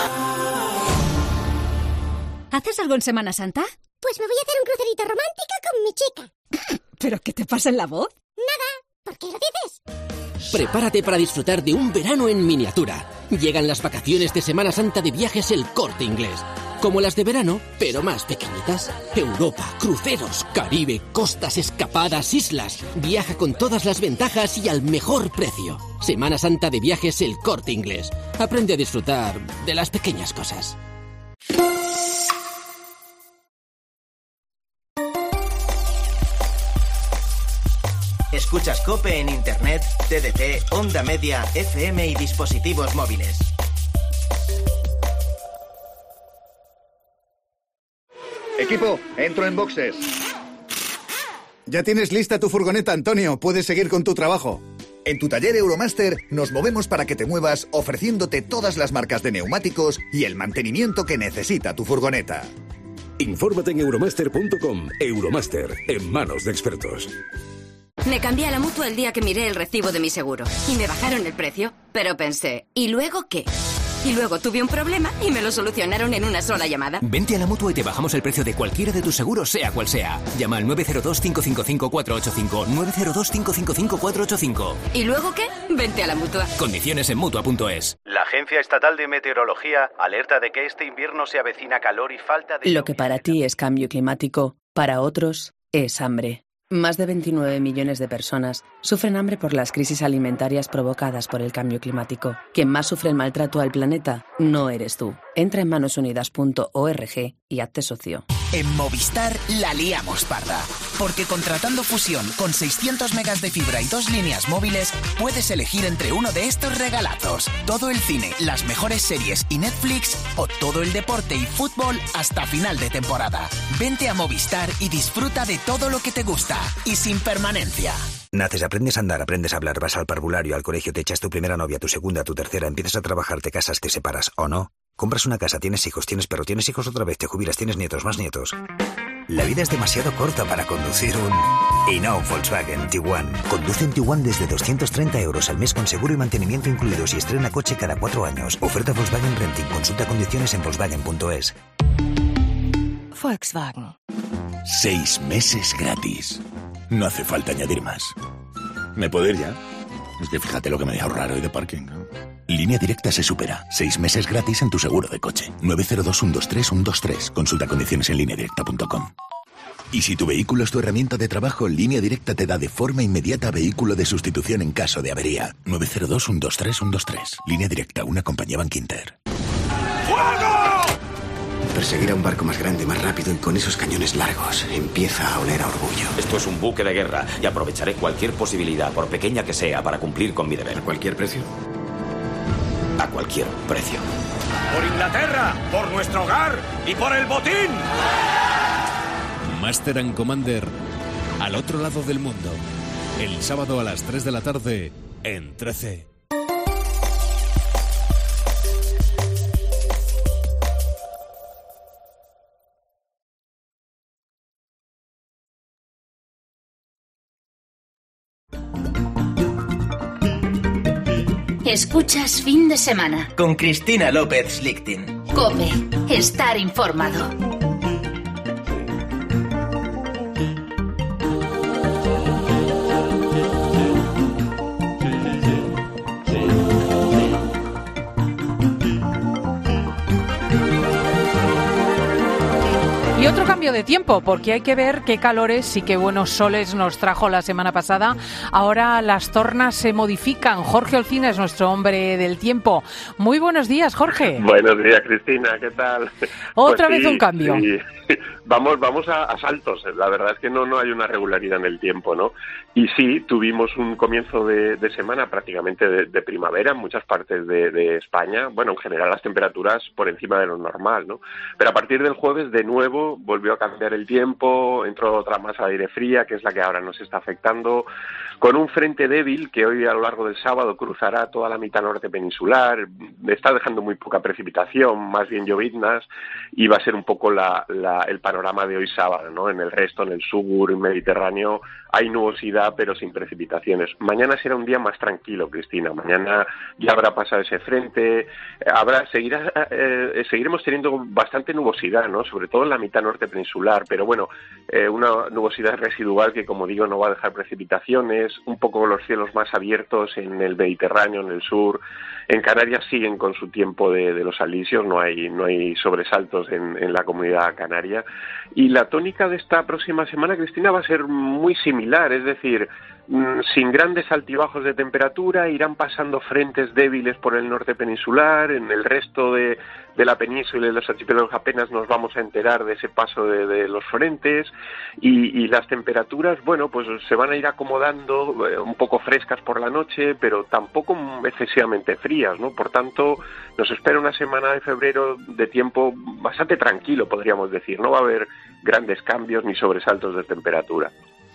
¿Haces algo en Semana Santa? Pues me voy a hacer un crucerito romántico con mi chica. ¿Pero qué te pasa en la voz? Nada, ¿por qué lo dices? Prepárate para disfrutar de un verano en miniatura. Llegan las vacaciones de Semana Santa de Viajes El Corte Inglés. Como las de verano, pero más pequeñitas. Europa, cruceros, Caribe, costas, escapadas, islas. Viaja con todas las ventajas y al mejor precio. Semana Santa de Viajes El Corte Inglés. Aprende a disfrutar de las pequeñas cosas. Escuchas COPE en Internet, T D T, Onda Media, F M y dispositivos móviles. Equipo, entro en boxes. Ya tienes lista tu furgoneta, Antonio. Puedes seguir con tu trabajo. En tu taller Euromaster nos movemos para que te muevas ofreciéndote todas las marcas de neumáticos y el mantenimiento que necesita tu furgoneta. Infórmate en euromaster punto com. Euromaster, en manos de expertos. Me cambié a la Mutua el día que miré el recibo de mi seguro y me bajaron el precio, pero pensé, ¿y luego qué? Y luego tuve un problema y me lo solucionaron en una sola llamada. Vente a la Mutua y te bajamos el precio de cualquiera de tus seguros, sea cual sea. Llama al nueve cero dos, cinco cinco cinco, cuatro ocho cinco, nueve cero dos, cinco cinco cinco, cuatro ocho cinco. ¿Y luego qué? Vente a la Mutua. Condiciones en Mutua punto es. La Agencia Estatal de Meteorología alerta de que este invierno se avecina calor y falta de... Lo que para ti es cambio climático, para otros es hambre. Más de veintinueve millones de personas sufren hambre por las crisis alimentarias provocadas por el cambio climático. Quien más sufre el maltrato al planeta no eres tú. Entra en manos unidas punto org y hazte socio. En Movistar la liamos parda, porque contratando Fusión con seiscientos megas de fibra y dos líneas móviles, puedes elegir entre uno de estos regalazos: todo el cine, las mejores series y Netflix, o todo el deporte y fútbol hasta final de temporada. Vente a Movistar y disfruta de todo lo que te gusta, y sin permanencia. Naces, aprendes a andar, aprendes a hablar, vas al parvulario, al colegio, te echas tu primera novia, tu segunda, tu tercera, empiezas a trabajar, te casas, te separas, ¿o no? Compras una casa, tienes hijos, tienes perro, tienes hijos otra vez, te jubilas, tienes nietos, más nietos. La vida es demasiado corta para conducir un... Y no, Volkswagen Tiguan. Conduce un Tiguan desde doscientos treinta euros al mes con seguro y mantenimiento incluidos y estrena coche cada cuatro años. Oferta Volkswagen Renting. Consulta condiciones en volkswagen punto es. Volkswagen. Seis meses gratis. No hace falta añadir más. ¿Me puedo ir ya? Es que fíjate lo que me voy a ahorrar hoy de parking, ¿no? Línea Directa se supera. Seis meses gratis en tu seguro de coche. nueve cero dos, uno dos tres, uno dos tres. Consulta condiciones en línea directa punto com. Y si tu vehículo es tu herramienta de trabajo, Línea Directa te da de forma inmediata vehículo de sustitución en caso de avería. nueve cero dos, uno dos tres, uno dos tres. Línea Directa, una compañía Bankinter. ¡Fuego! Perseguir a un barco más grande, más rápido y con esos cañones largos empieza a oler a orgullo. Esto es un buque de guerra y aprovecharé cualquier posibilidad, por pequeña que sea, para cumplir con mi deber. ¿A cualquier precio? A cualquier precio. ¡Por Inglaterra! ¡Por nuestro hogar! ¡Y por el botín! Master and Commander, al otro lado del mundo. El sábado a las tres de la tarde en trece. Escuchas Fin de Semana con Cristina López Slichting. COPE. Estar informado. Y otro cambio de tiempo, porque hay que ver qué calores y qué buenos soles nos trajo la semana pasada. Ahora las tornas se modifican. Jorge Olcina es nuestro hombre del tiempo. Muy buenos días, Jorge. Buenos días, Cristina, ¿qué tal? Otra pues vez sí, un cambio. Sí. Vamos, vamos a, a saltos. La verdad es que no, no hay una regularidad en el tiempo, ¿no? Y sí, tuvimos un comienzo de, de semana prácticamente de, de primavera en muchas partes de, de España. Bueno, en general las temperaturas por encima de lo normal, ¿no? Pero a partir del jueves, de nuevo, volvió a cambiar el tiempo, entró otra masa de aire fría, que es la que ahora nos está afectando, con un frente débil que hoy a lo largo del sábado cruzará toda la mitad norte peninsular, está dejando muy poca precipitación, más bien lloviznas, y va a ser un poco la, la, el panorama de hoy sábado, ¿no? En el resto, en el sur Mediterráneo, hay nubosidad pero sin precipitaciones. Mañana será un día más tranquilo, Cristina. Mañana ya habrá pasado ese frente, habrá seguirá, eh, seguiremos teniendo bastante nubosidad, ¿no? Sobre todo en la mitad norte peninsular, pero bueno, eh, una nubosidad residual que, como digo, no va a dejar precipitaciones, un poco los cielos más abiertos en el Mediterráneo, en el sur. En Canarias siguen con su tiempo de, de los alisios, no hay no hay sobresaltos en, en la comunidad canaria. Y la tónica de esta próxima semana, Cristina, va a ser muy similar, es decir, mmm, sin grandes altibajos de temperatura, irán pasando frentes débiles por el norte peninsular, en el resto de, de la península y de los archipiélagos apenas nos vamos a enterar de ese paso de, de los frentes, y, y las temperaturas, bueno, pues se van a ir acomodando, eh, un poco frescas por la noche, pero tampoco excesivamente frías, ¿no? Por tanto, nos espera una semana de febrero de tiempo bastante tranquilo, podríamos decir. No va a haber grandes cambios ni sobresaltos de temperatura.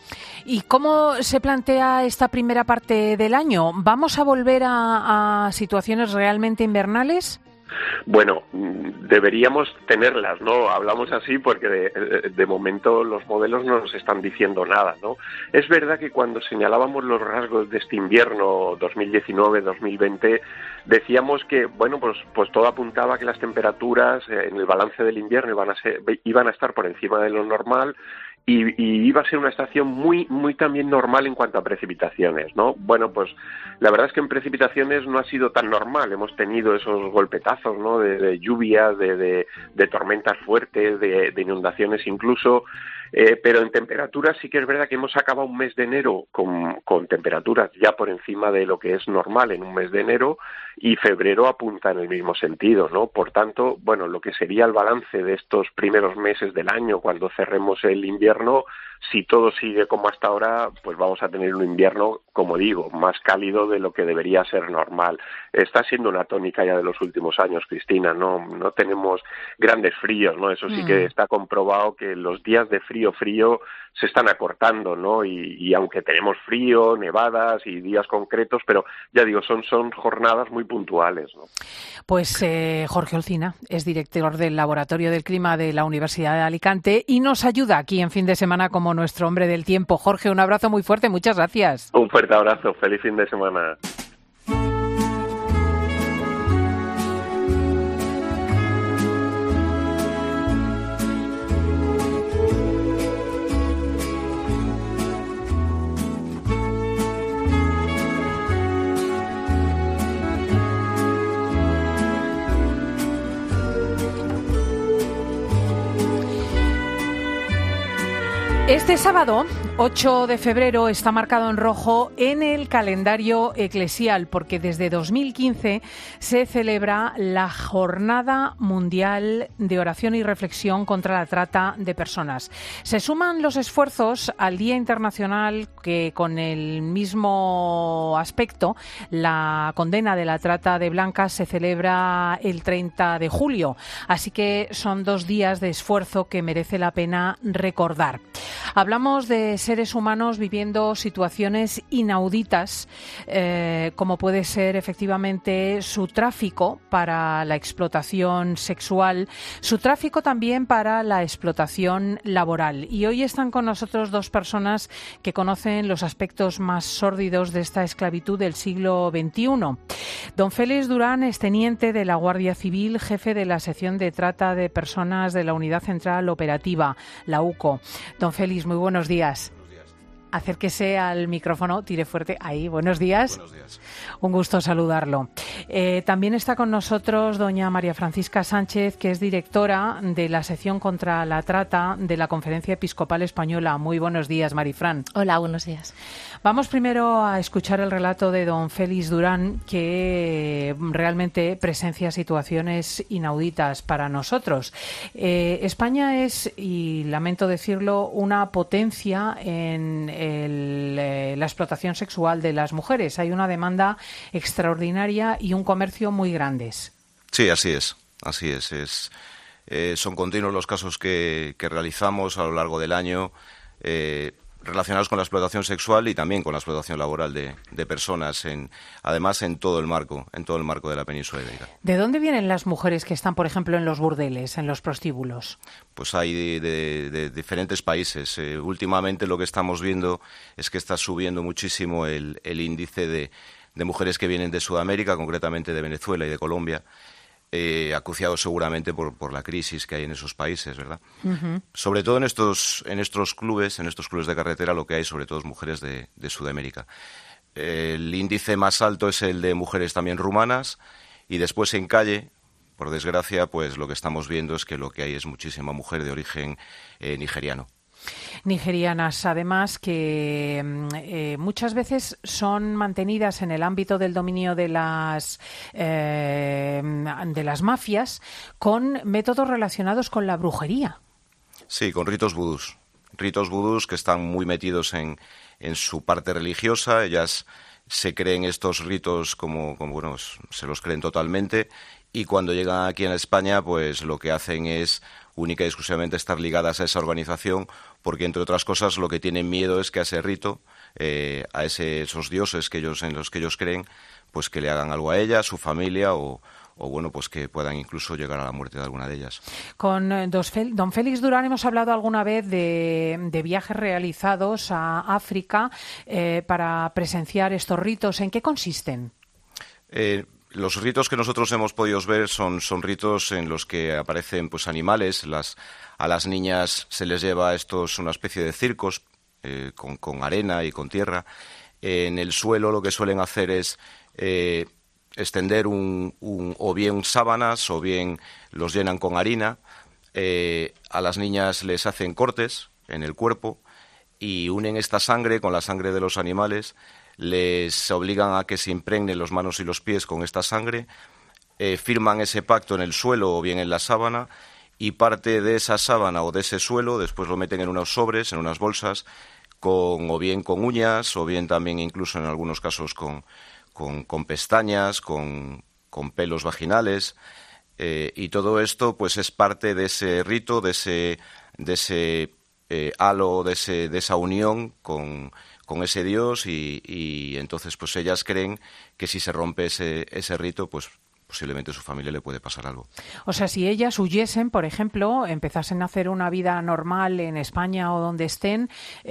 ¿Y cómo se plantea esta primera parte del año? ¿Vamos a volver a, a situaciones realmente invernales? Bueno, deberíamos tenerlas, ¿no? Hablamos así porque de, de momento los modelos no nos están diciendo nada, ¿no? Es verdad que cuando señalábamos los rasgos de este invierno dos mil diecinueve dos mil veinte, decíamos que, bueno, pues, pues todo apuntaba a que las temperaturas en el balance del invierno iban a ser, iban a estar por encima de lo normal. Y, y iba a ser una estación muy muy también normal en cuanto a precipitaciones, ¿no? Bueno, pues la verdad es que en precipitaciones no ha sido tan normal. Hemos tenido esos golpetazos, ¿no? De, de lluvias, de, de, de tormentas fuertes, de, de inundaciones incluso. Eh, pero en temperaturas sí que es verdad que hemos acabado un mes de enero con, con temperaturas ya por encima de lo que es normal en un mes de enero, y febrero apunta en el mismo sentido, ¿no? Por tanto, bueno, lo que sería el balance de estos primeros meses del año cuando cerremos el invierno, si todo sigue como hasta ahora, pues vamos a tener un invierno, como digo, más cálido de lo que debería ser normal. Está siendo una tónica ya de los últimos años, Cristina, no no tenemos grandes fríos, ¿no? Eso sí que está comprobado, que los días de frío, frío se están acortando, ¿no? Y, y aunque tenemos frío, nevadas y días concretos, pero ya digo, son, son jornadas muy puntuales, ¿no? Pues eh, Jorge Olcina es director del Laboratorio del Clima de la Universidad de Alicante y nos ayuda aquí en Fin de Semana como nuestro hombre del tiempo. Jorge, un abrazo muy fuerte, muchas gracias. Un fuerte abrazo, feliz fin de semana. Este sábado, ocho de febrero, está marcado en rojo en el calendario eclesial porque desde dos mil quince se celebra la Jornada Mundial de Oración y Reflexión contra la Trata de Personas. Se suman los esfuerzos al Día Internacional que, con el mismo aspecto, la condena de la trata de blancas se celebra el treinta de julio. Así que son dos días de esfuerzo que merece la pena recordar. Hablamos de seres humanos viviendo situaciones inauditas, eh, como puede ser efectivamente su tráfico para la explotación sexual, su tráfico también para la explotación laboral. Y hoy están con nosotros dos personas que conocen los aspectos más sórdidos de esta esclavitud del siglo veintiuno. Don Félix Durán es teniente de la Guardia Civil, jefe de la sección de trata de personas de la Unidad Central Operativa, la U C O. Don Félix, muy buenos días. Buenos días. Acérquese al micrófono, tire fuerte. Ahí, buenos días. Buenos días. Un gusto saludarlo. Eh, también está con nosotros doña María Francisca Sánchez, que es directora de la sección contra la trata de la Conferencia Episcopal Española. Muy buenos días, Marifran. Hola, buenos días. Vamos primero a escuchar el relato de don Félix Durán, que realmente presencia situaciones inauditas para nosotros. Eh, España es, y lamento decirlo, una potencia en el, eh, la explotación sexual de las mujeres. Hay una demanda extraordinaria y un comercio muy grandes. Sí, así es, así es. es eh, son continuos los casos que, que realizamos a lo largo del año, eh, relacionados con la explotación sexual y también con la explotación laboral de, de personas, en, además en todo el marco, en todo el marco de la península ibérica. ¿De dónde vienen las mujeres que están, por ejemplo, en los burdeles, en los prostíbulos? Pues hay de, de, de diferentes países. Eh, últimamente lo que estamos viendo es que está subiendo muchísimo el, el índice de, de mujeres que vienen de Sudamérica, concretamente de Venezuela y de Colombia, Eh, acuciado seguramente por, por la crisis que hay en esos países, ¿verdad? Uh-huh. Sobre todo en estos, en estos clubes, en estos clubes de carretera, lo que hay sobre todo es mujeres de, de Sudamérica. Eh, el índice más alto es el de mujeres también rumanas, y después en calle, por desgracia, pues lo que estamos viendo es que lo que hay es muchísima mujer de origen eh, nigeriano. nigerianas, además, que eh, muchas veces son mantenidas en el ámbito del dominio de las eh, de las mafias con métodos relacionados con la brujería. Sí, con ritos vudús. Ritos vudús que están muy metidos en, en su parte religiosa. Ellas se creen estos ritos como, como, bueno, se los creen totalmente, y cuando llegan aquí en España, pues lo que hacen es única y exclusivamente estar ligadas a esa organización, porque entre otras cosas lo que tienen miedo es que a ese rito, eh, a ese, esos dioses que ellos, en los que ellos creen, pues que le hagan algo a ella, a su familia, o, o bueno, pues que puedan incluso llegar a la muerte de alguna de ellas. Con eh, don Félix Durán hemos hablado alguna vez de, de viajes realizados a África eh, para presenciar estos ritos. ¿En qué consisten? Eh, Los ritos que nosotros hemos podido ver son, son ritos en los que aparecen pues animales. Las, a las niñas se les lleva a estos una especie de circos eh, con, con arena y con tierra. Eh, en el suelo lo que suelen hacer es eh, extender un, un, o bien sábanas o bien los llenan con harina. Eh, a las niñas les hacen cortes en el cuerpo y unen esta sangre con la sangre de los animales. Les obligan a que se impregnen las manos y los pies con esta sangre, eh, firman ese pacto en el suelo o bien en la sábana, y parte de esa sábana o de ese suelo después lo meten en unos sobres, en unas bolsas, con, o bien con uñas, o bien también incluso en algunos casos con, con, con pestañas, con, con pelos vaginales, eh, y todo esto pues es parte de ese rito, de ese, de ese eh, halo, de, ese, de esa unión con... con ese dios, y, y entonces pues ellas creen que si se rompe ese, ese rito, pues posiblemente a su familia le puede pasar algo. O sea, si ellas huyesen, por ejemplo, empezasen a hacer una vida normal en España o donde estén,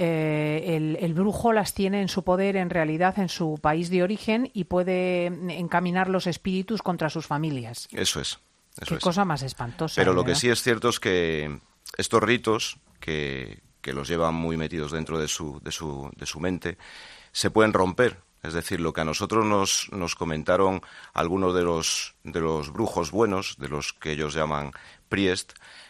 eh, el, el brujo las tiene en su poder, en realidad, en su país de origen, y puede encaminar los espíritus contra sus familias. Eso es. Eso Qué es. cosa más espantosa. Pero lo ¿verdad? que sí es cierto es que estos ritos que... que los llevan muy metidos dentro de su, de su, de su mente, se pueden romper. Es decir, lo que a nosotros nos, nos comentaron algunos de los, de los brujos buenos, de los que ellos llaman priest,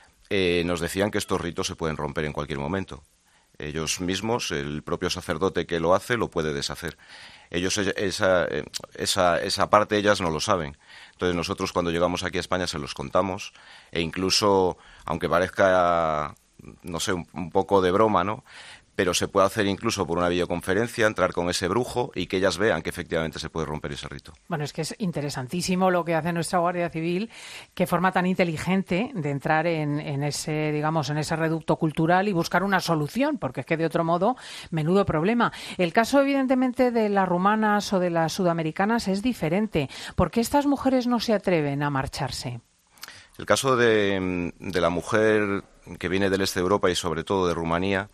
eh, nos decían que estos ritos se pueden romper en cualquier momento. Ellos mismos, el propio sacerdote que lo hace, lo puede deshacer. Ellos esa, esa, esa parte ellas no lo saben. Entonces nosotros cuando llegamos aquí a España se los contamos, e incluso, aunque parezca... no sé, un, un poco de broma, ¿no? Pero se puede hacer incluso por una videoconferencia, entrar con ese brujo y que ellas vean que efectivamente se puede romper ese rito. Bueno, es que es interesantísimo lo que hace nuestra Guardia Civil, qué forma tan inteligente de entrar en, en ese, digamos, en ese reducto cultural y buscar una solución, porque es que de otro modo, menudo problema. El caso, evidentemente, de las rumanas o de las sudamericanas es diferente. ¿Por qué estas mujeres no se atreven a marcharse? El caso de, de la mujer que viene del este de Europa y sobre todo de Rumanía,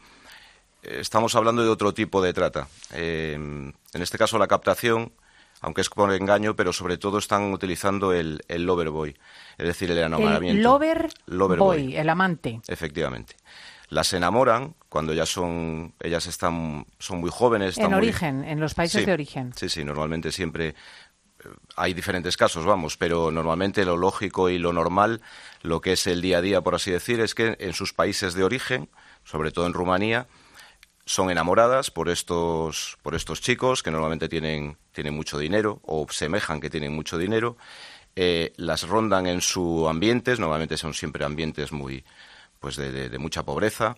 eh, estamos hablando de otro tipo de trata. Eh, en este caso la captación, aunque es por engaño, pero sobre todo están utilizando el, el lover boy, es decir, el enamoramiento. El lover, lover boy, boy, el amante. Efectivamente. Las enamoran cuando ya son, ellas están, son muy jóvenes. Están en muy... origen, en los países sí, de origen. Sí, sí, normalmente siempre... Hay diferentes casos, vamos, pero normalmente lo lógico y lo normal, lo que es el día a día, por así decir, es que en sus países de origen, sobre todo en Rumanía, son enamoradas por estos, por estos chicos que normalmente tienen, tienen mucho dinero o semejan que tienen mucho dinero, eh, las rondan en sus ambientes, normalmente son siempre ambientes muy, pues de, de, de mucha pobreza,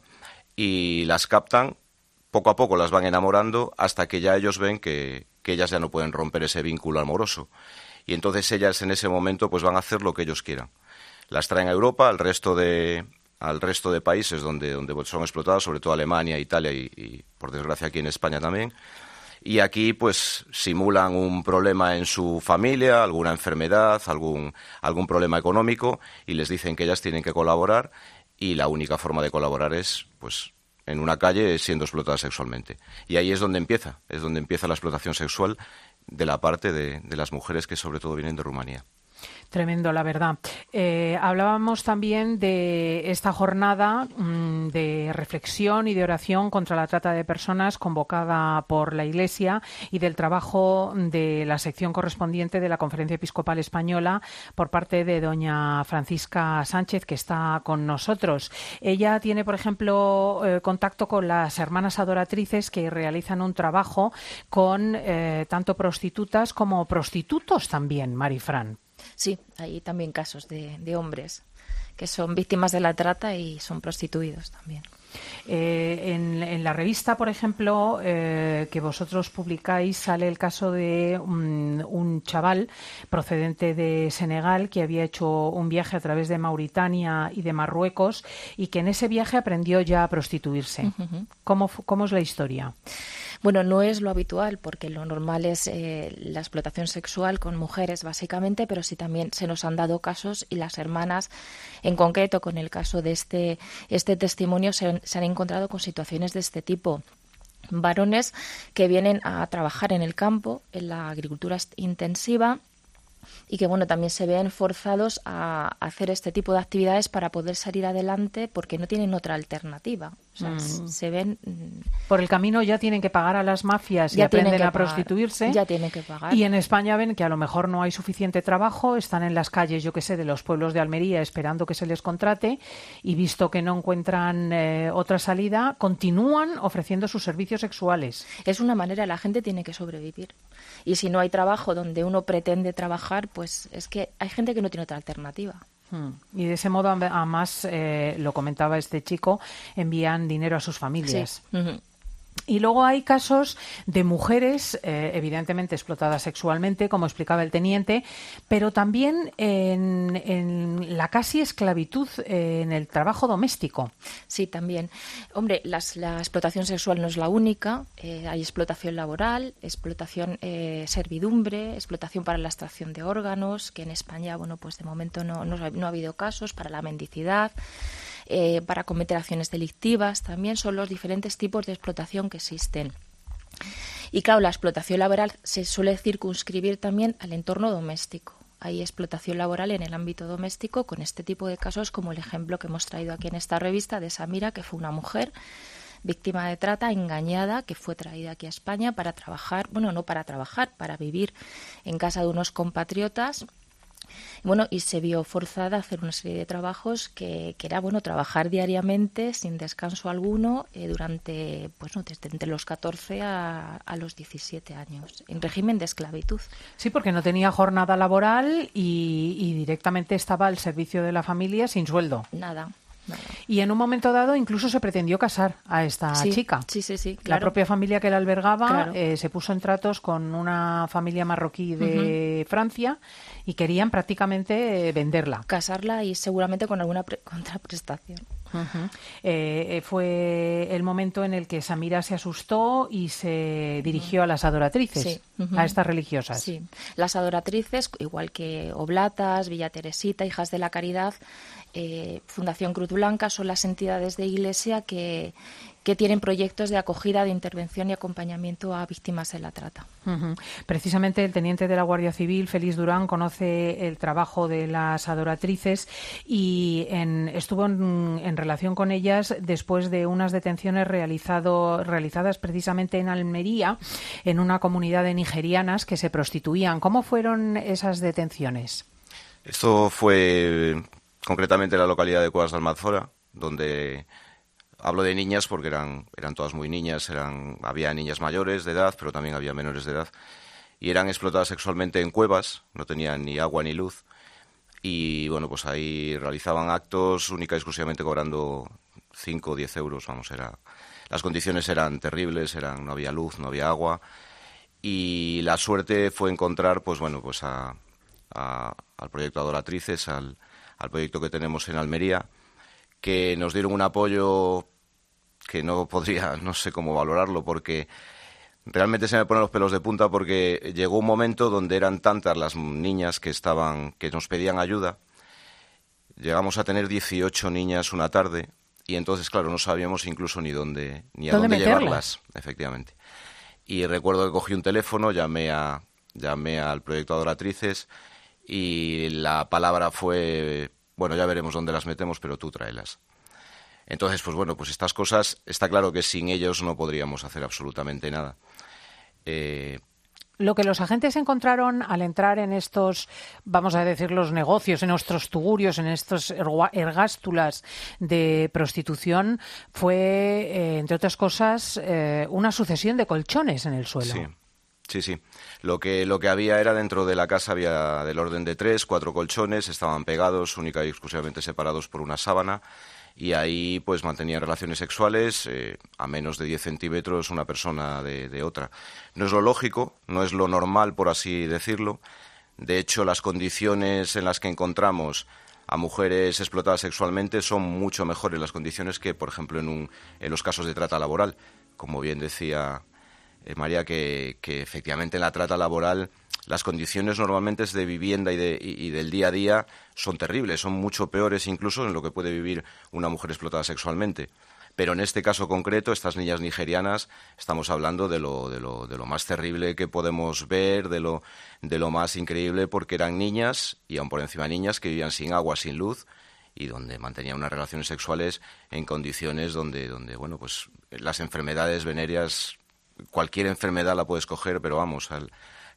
y las captan. Poco a poco las van enamorando hasta que ya ellos ven que, que ellas ya no pueden romper ese vínculo amoroso. Y entonces ellas en ese momento pues van a hacer lo que ellos quieran. Las traen a Europa, al resto de, al resto de países donde, donde son explotadas, sobre todo Alemania, Italia y, y, por desgracia, aquí en España también. Y aquí pues simulan un problema en su familia, alguna enfermedad, algún, algún problema económico, y les dicen que ellas tienen que colaborar, y la única forma de colaborar es pues en una calle siendo explotada sexualmente. Y ahí es donde empieza, es donde empieza la explotación sexual de la parte de, de las mujeres que sobre todo vienen de Rumanía. Tremendo, la verdad. Eh, hablábamos también de esta jornada mmm, de reflexión y de oración contra la trata de personas convocada por la Iglesia y del trabajo de la sección correspondiente de la Conferencia Episcopal Española por parte de doña Francisca Sánchez, que está con nosotros. Ella tiene, por ejemplo, eh, contacto con las hermanas adoratrices que realizan un trabajo con eh, tanto prostitutas como prostitutos también, Marifran. Sí, hay también casos de, de hombres que son víctimas de la trata y son prostituidos también. Eh, en, en la revista, por ejemplo, eh, que vosotros publicáis, sale el caso de un, un chaval procedente de Senegal que había hecho un viaje a través de Mauritania y de Marruecos y que en ese viaje aprendió ya a prostituirse. Uh-huh. ¿Cómo, cómo es la historia? Bueno, no es lo habitual, porque lo normal es eh, la explotación sexual con mujeres, básicamente, pero sí también se nos han dado casos y las hermanas, en concreto con el caso de este, este testimonio, se, se han encontrado con situaciones de este tipo. Varones que vienen a trabajar en el campo, en la agricultura intensiva, y que bueno, también se ven forzados a hacer este tipo de actividades para poder salir adelante porque no tienen otra alternativa. O sea, mm. se ven... Por el camino ya tienen que pagar a las mafias y aprenden a prostituirse. Ya tienen que pagar. Y en España ven que a lo mejor no hay suficiente trabajo, están en las calles, yo que sé, de los pueblos de Almería esperando que se les contrate y visto que no encuentran eh, otra salida, continúan ofreciendo sus servicios sexuales. Es una manera, la gente tiene que sobrevivir. Y si no hay trabajo donde uno pretende trabajar, pues es que hay gente que no tiene otra alternativa. Y de ese modo, además, eh, lo comentaba este chico, envían dinero a sus familias. Sí. Uh-huh. Y luego hay casos de mujeres, eh, evidentemente explotadas sexualmente, como explicaba el teniente, pero también en, en la casi esclavitud, eh, en el trabajo doméstico. Sí, también. Hombre, las, la explotación sexual no es la única. Eh, hay explotación laboral, explotación eh, servidumbre, explotación para la extracción de órganos, que en España, bueno, pues de momento no, no, no ha habido casos, para la mendicidad. Eh, para cometer acciones delictivas, también son los diferentes tipos de explotación que existen. Y claro, la explotación laboral se suele circunscribir también al entorno doméstico. Hay explotación laboral en el ámbito doméstico con este tipo de casos, como el ejemplo que hemos traído aquí en esta revista de Samira, que fue una mujer víctima de trata, engañada, que fue traída aquí a España para trabajar, bueno, no para trabajar, para vivir en casa de unos compatriotas. Bueno, y se vio forzada a hacer una serie de trabajos que, que era, bueno, trabajar diariamente sin descanso alguno eh, durante, pues no, desde entre los catorce a, a los diecisiete años, en régimen de esclavitud. Sí, porque no tenía jornada laboral y, y directamente estaba al servicio de la familia sin sueldo. Nada. Nada. Y en un momento dado incluso se pretendió casar a esta sí, chica. Sí, sí, sí. Claro. La propia familia que la albergaba claro. eh, se puso en tratos con una familia marroquí de uh-huh. Francia y querían prácticamente eh, venderla. Casarla y seguramente con alguna pre- contraprestación. Uh-huh. Eh, fue el momento en el que Samira se asustó y se dirigió a las adoratrices, sí. uh-huh. a estas religiosas. Sí, las adoratrices, igual que Oblatas, Villa Teresita, Hijas de la Caridad, eh, Fundación Cruz Blanca, son las entidades de Iglesia que, que tienen proyectos de acogida, de intervención y acompañamiento a víctimas de la trata. Uh-huh. Precisamente el teniente de la Guardia Civil, Félix Durán, conoce el trabajo de las adoratrices y en, estuvo en, en relación con ellas después de unas detenciones realizado, realizadas precisamente en Almería, en una comunidad de nigerianas que se prostituían. ¿Cómo fueron esas detenciones? Esto fue concretamente en la localidad de Cuevas de Almanzora, donde hablo de niñas porque eran, eran todas muy niñas, eran, había niñas mayores de edad, pero también había menores de edad, y eran explotadas sexualmente en cuevas, no tenían ni agua ni luz, y bueno, pues ahí realizaban actos única y exclusivamente cobrando cinco o diez euros, vamos, era, las condiciones eran terribles, eran, no había luz, no había agua, y la suerte fue encontrar, pues bueno, pues a, a, al proyecto Adoratrices, al, al proyecto que tenemos en Almería, que nos dieron un apoyo que no podría, no sé cómo valorarlo, porque realmente se me ponen los pelos de punta, porque llegó un momento donde eran tantas las niñas que estaban, que nos pedían ayuda. Llegamos a tener dieciocho niñas una tarde y entonces, claro, no sabíamos incluso ni dónde, ni a dónde, dónde llevarlas, efectivamente. Y recuerdo que cogí un teléfono, llamé a, llamé al proyecto Adoratrices y la palabra fue, bueno, ya veremos dónde las metemos, pero tú tráelas. Entonces, pues bueno, pues estas cosas, está claro que sin ellos no podríamos hacer absolutamente nada. Eh, Lo que los agentes encontraron al entrar en estos, vamos a decir, los negocios, en estos tugurios, en estos ergástulas de prostitución, fue, eh, entre otras cosas, eh, una sucesión de colchones en el suelo. Sí. Sí, sí. Lo que, lo que había era, dentro de la casa había del orden de tres, cuatro colchones, estaban pegados, única y exclusivamente separados por una sábana, y ahí pues mantenían relaciones sexuales eh, a menos de diez centímetros una persona de, de otra. No es lo lógico, no es lo normal, por así decirlo. De hecho, las condiciones en las que encontramos a mujeres explotadas sexualmente son mucho mejores las condiciones que, por ejemplo, en, un, en los casos de trata laboral, como bien decía Eh, María, que, que efectivamente en la trata laboral las condiciones normalmente de vivienda y, de, y, y del día a día son terribles, son mucho peores incluso en lo que puede vivir una mujer explotada sexualmente. Pero en este caso concreto, estas niñas nigerianas, estamos hablando de lo, de lo, de lo más terrible que podemos ver, de lo, de lo más increíble, porque eran niñas, y aún por encima niñas, que vivían sin agua, sin luz, y donde mantenían unas relaciones sexuales en condiciones donde, donde bueno, pues las enfermedades venéreas, cualquier enfermedad la puedes coger, pero vamos, al,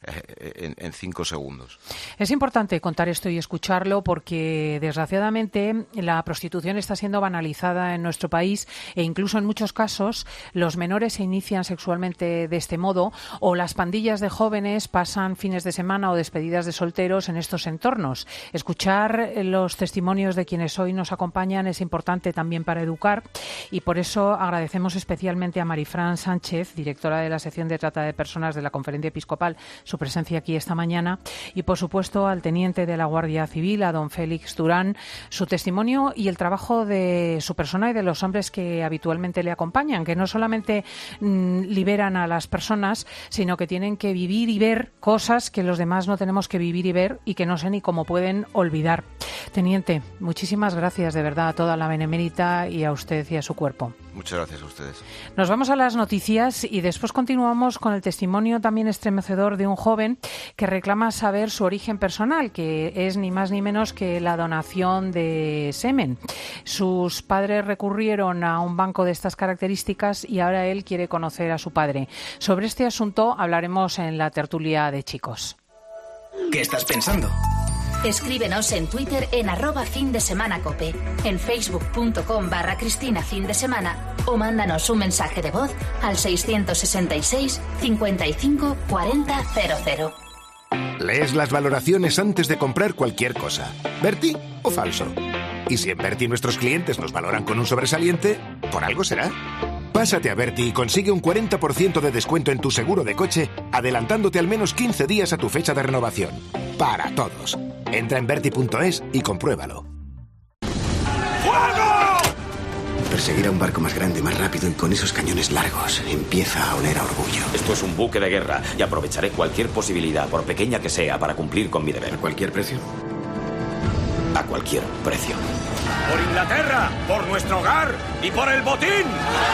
en, en cinco segundos. Es importante contar esto y escucharlo porque, desgraciadamente, la prostitución está siendo banalizada en nuestro país e incluso en muchos casos los menores se inician sexualmente de este modo, o las pandillas de jóvenes pasan fines de semana o despedidas de solteros en estos entornos. Escuchar los testimonios de quienes hoy nos acompañan es importante también para educar, y por eso agradecemos especialmente a Marifran Sánchez, directora de la sección de trata de personas de la Conferencia Episcopal, su presencia aquí esta mañana, y por supuesto al teniente de la Guardia Civil, a don Félix Durán, su testimonio y el trabajo de su persona y de los hombres que habitualmente le acompañan, que no solamente mmm, liberan a las personas, sino que tienen que vivir y ver cosas que los demás no tenemos que vivir y ver y que no sé ni cómo pueden olvidar. Teniente, muchísimas gracias de verdad a toda la Benemérita y a usted y a su cuerpo. Muchas gracias a ustedes. Nos vamos a las noticias y después continuamos con el testimonio también estremecedor de un joven que reclama saber su origen personal, que es ni más ni menos que la donación de semen. Sus padres recurrieron a un banco de estas características y ahora él quiere conocer a su padre. Sobre este asunto hablaremos en la tertulia de chicos. ¿Qué estás pensando? Escríbenos en Twitter en arroba fin de semana cope, en facebook.com barra Cristina fin de semana o mándanos un mensaje de voz al seiscientos sesenta y seis cincuenta y cinco cuarenta cero cero. Lees las valoraciones antes de comprar cualquier cosa. ¿Berti o falso? Y si en Berti nuestros clientes nos valoran con un sobresaliente, por algo será. Pásate a Berti y consigue un cuarenta por ciento de descuento en tu seguro de coche, adelantándote al menos quince días a tu fecha de renovación. Para todos. Entra en Berti punto es y compruébalo. ¡Fuego! Perseguir a un barco más grande, más rápido y con esos cañones largos empieza a oler a orgullo. Esto es un buque de guerra y aprovecharé cualquier posibilidad, por pequeña que sea, para cumplir con mi deber. ¿A cualquier precio? A cualquier precio. ¡Por Inglaterra! ¡Por nuestro hogar! ¡Y por el botín!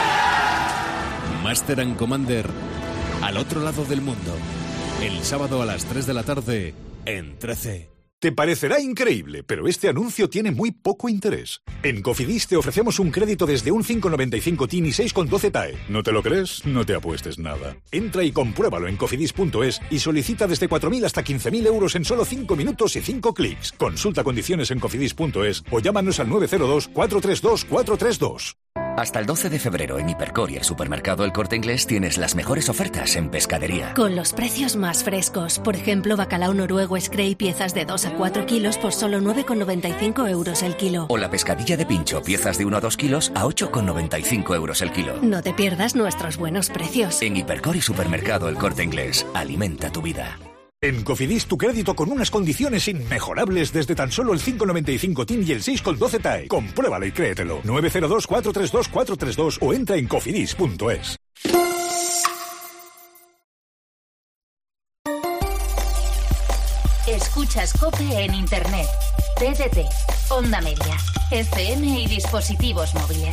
Master and Commander, al otro lado del mundo. El sábado a las tres de la tarde en trece. Te parecerá increíble, pero este anuncio tiene muy poco interés. En Cofidis te ofrecemos un crédito desde un cinco coma noventa y cinco T I N y seis coma doce T A E. ¿No te lo crees? No te apuestes nada. Entra y compruébalo en cofidis punto es y solicita desde cuatro mil hasta quince mil euros en solo cinco minutos y cinco clics. Consulta condiciones en cofidis punto es o llámanos al nueve cero dos cuatro tres dos cuatro tres dos. Hasta el doce de febrero en Hipercor y el supermercado El Corte Inglés tienes las mejores ofertas en pescadería. Con los precios más frescos. Por ejemplo, bacalao noruego Scray, piezas de dos a cuatro kilos por solo nueve coma noventa y cinco euros el kilo. O la pescadilla de pincho, piezas de uno a dos kilos a ocho coma noventa y cinco euros el kilo. No te pierdas nuestros buenos precios. En Hipercor y supermercado El Corte Inglés. Alimenta tu vida. En Cofidis tu crédito con unas condiciones inmejorables desde tan solo el cinco coma noventa y cinco T I N y el seis coma doce T A E. Compruébalo y créetelo. nueve cero dos cuatro tres dos cuatro tres dos o entra en cofidis punto es. Escuchas COPE en Internet, T D T, Onda Media, F M y dispositivos móviles.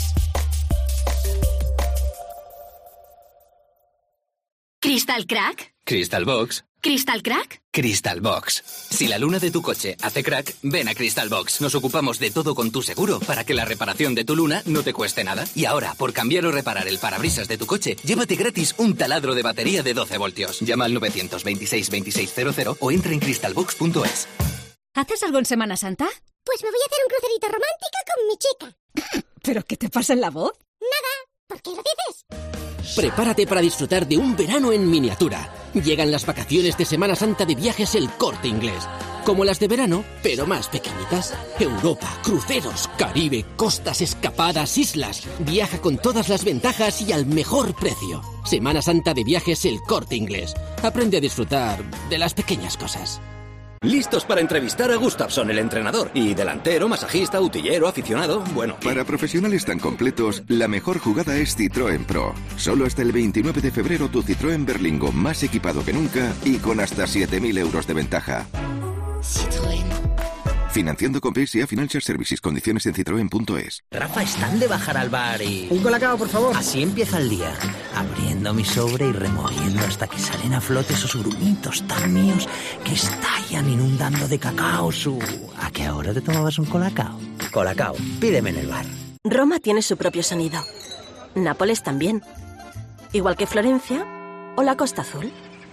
¿Crystal Crack? Crystal Box. ¿Crystal Crack? Crystal Box. Si la luna de tu coche hace crack, ven a Crystal Box. Nos ocupamos de todo con tu seguro para que la reparación de tu luna no te cueste nada. Y ahora, por cambiar o reparar el parabrisas de tu coche, llévate gratis un taladro de batería de doce voltios. Llama al nueve dos seis, veintiséis cero cero o entra en crystal box punto es. ¿Haces algo en Semana Santa? Pues me voy a hacer un crucerito romántico con mi chica. ¿Pero qué te pasa en la voz? Nada, ¿por qué lo dices? Prepárate para disfrutar de un verano en miniatura. Llegan las vacaciones de Semana Santa de Viajes El Corte Inglés. Como las de verano, pero más pequeñitas. Europa, cruceros, Caribe, costas, escapadas, islas. Viaja con todas las ventajas y al mejor precio. Semana Santa de Viajes El Corte Inglés. Aprende a disfrutar de las pequeñas cosas. Listos para entrevistar a Gustafsson, el entrenador. Y delantero, masajista, utillero, aficionado, bueno... Para profesionales tan completos, la mejor jugada es Citroën Pro. Solo hasta el veintinueve de febrero tu Citroën Berlingo más equipado que nunca y con hasta siete mil euros de ventaja. Citroën. Financiando con P S A Financial Services. Condiciones en citroen punto es. Rafa, están de bajar al bar y... Un colacao, por favor. Así empieza el día. Abriendo mi sobre y removiendo hasta que salen a flote esos grumitos tan míos que estallan inundando de cacao su... ¿A qué hora te tomabas un colacao? Colacao, pídeme en el bar. Roma tiene su propio sonido. Nápoles también. Igual que Florencia o la Costa Azul.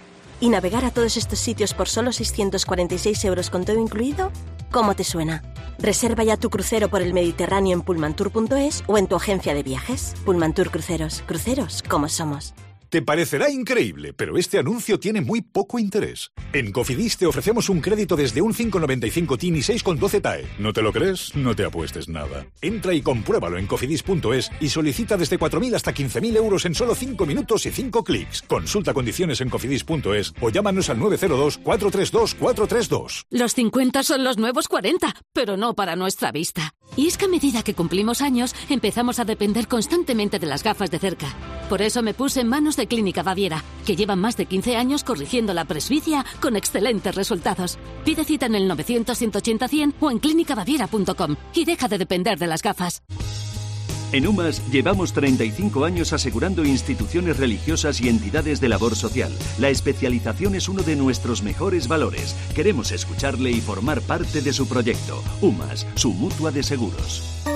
Y navegar a todos estos sitios por solo seiscientos cuarenta y seis euros con todo incluido, ¿cómo te suena? Reserva ya tu crucero por el Mediterráneo en pullmantour punto es o en tu agencia de viajes. Pullmantour Cruceros. Cruceros como somos. Te parecerá increíble, pero este anuncio tiene muy poco interés. En Cofidis te ofrecemos un crédito desde un cinco coma noventa y cinco T I N y seis coma doce T A E. ¿No te lo crees? No te apuestes nada. Entra y compruébalo en cofidis punto es y solicita desde cuatro mil hasta quince mil euros en solo cinco minutos y cinco clics. Consulta condiciones en cofidis punto es o llámanos al nueve cero dos, cuatro tres dos, cuatro tres dos. Los cincuenta son los nuevos cuarenta, pero no para nuestra vista. Y es que a medida que cumplimos años, empezamos a depender constantemente de las gafas de cerca. Por eso me puse en manos de Clínica Baviera, que llevan más de quince años corrigiendo la presbicia con excelentes resultados. Pide cita en el novecientos, ciento ochenta, cien o en clínica baviera punto com y deja de depender de las gafas. En UMAS llevamos treinta y cinco años asegurando instituciones religiosas y entidades de labor social. La especialización es uno de nuestros mejores valores. Queremos escucharle y formar parte de su proyecto. UMAS, su mutua de seguros.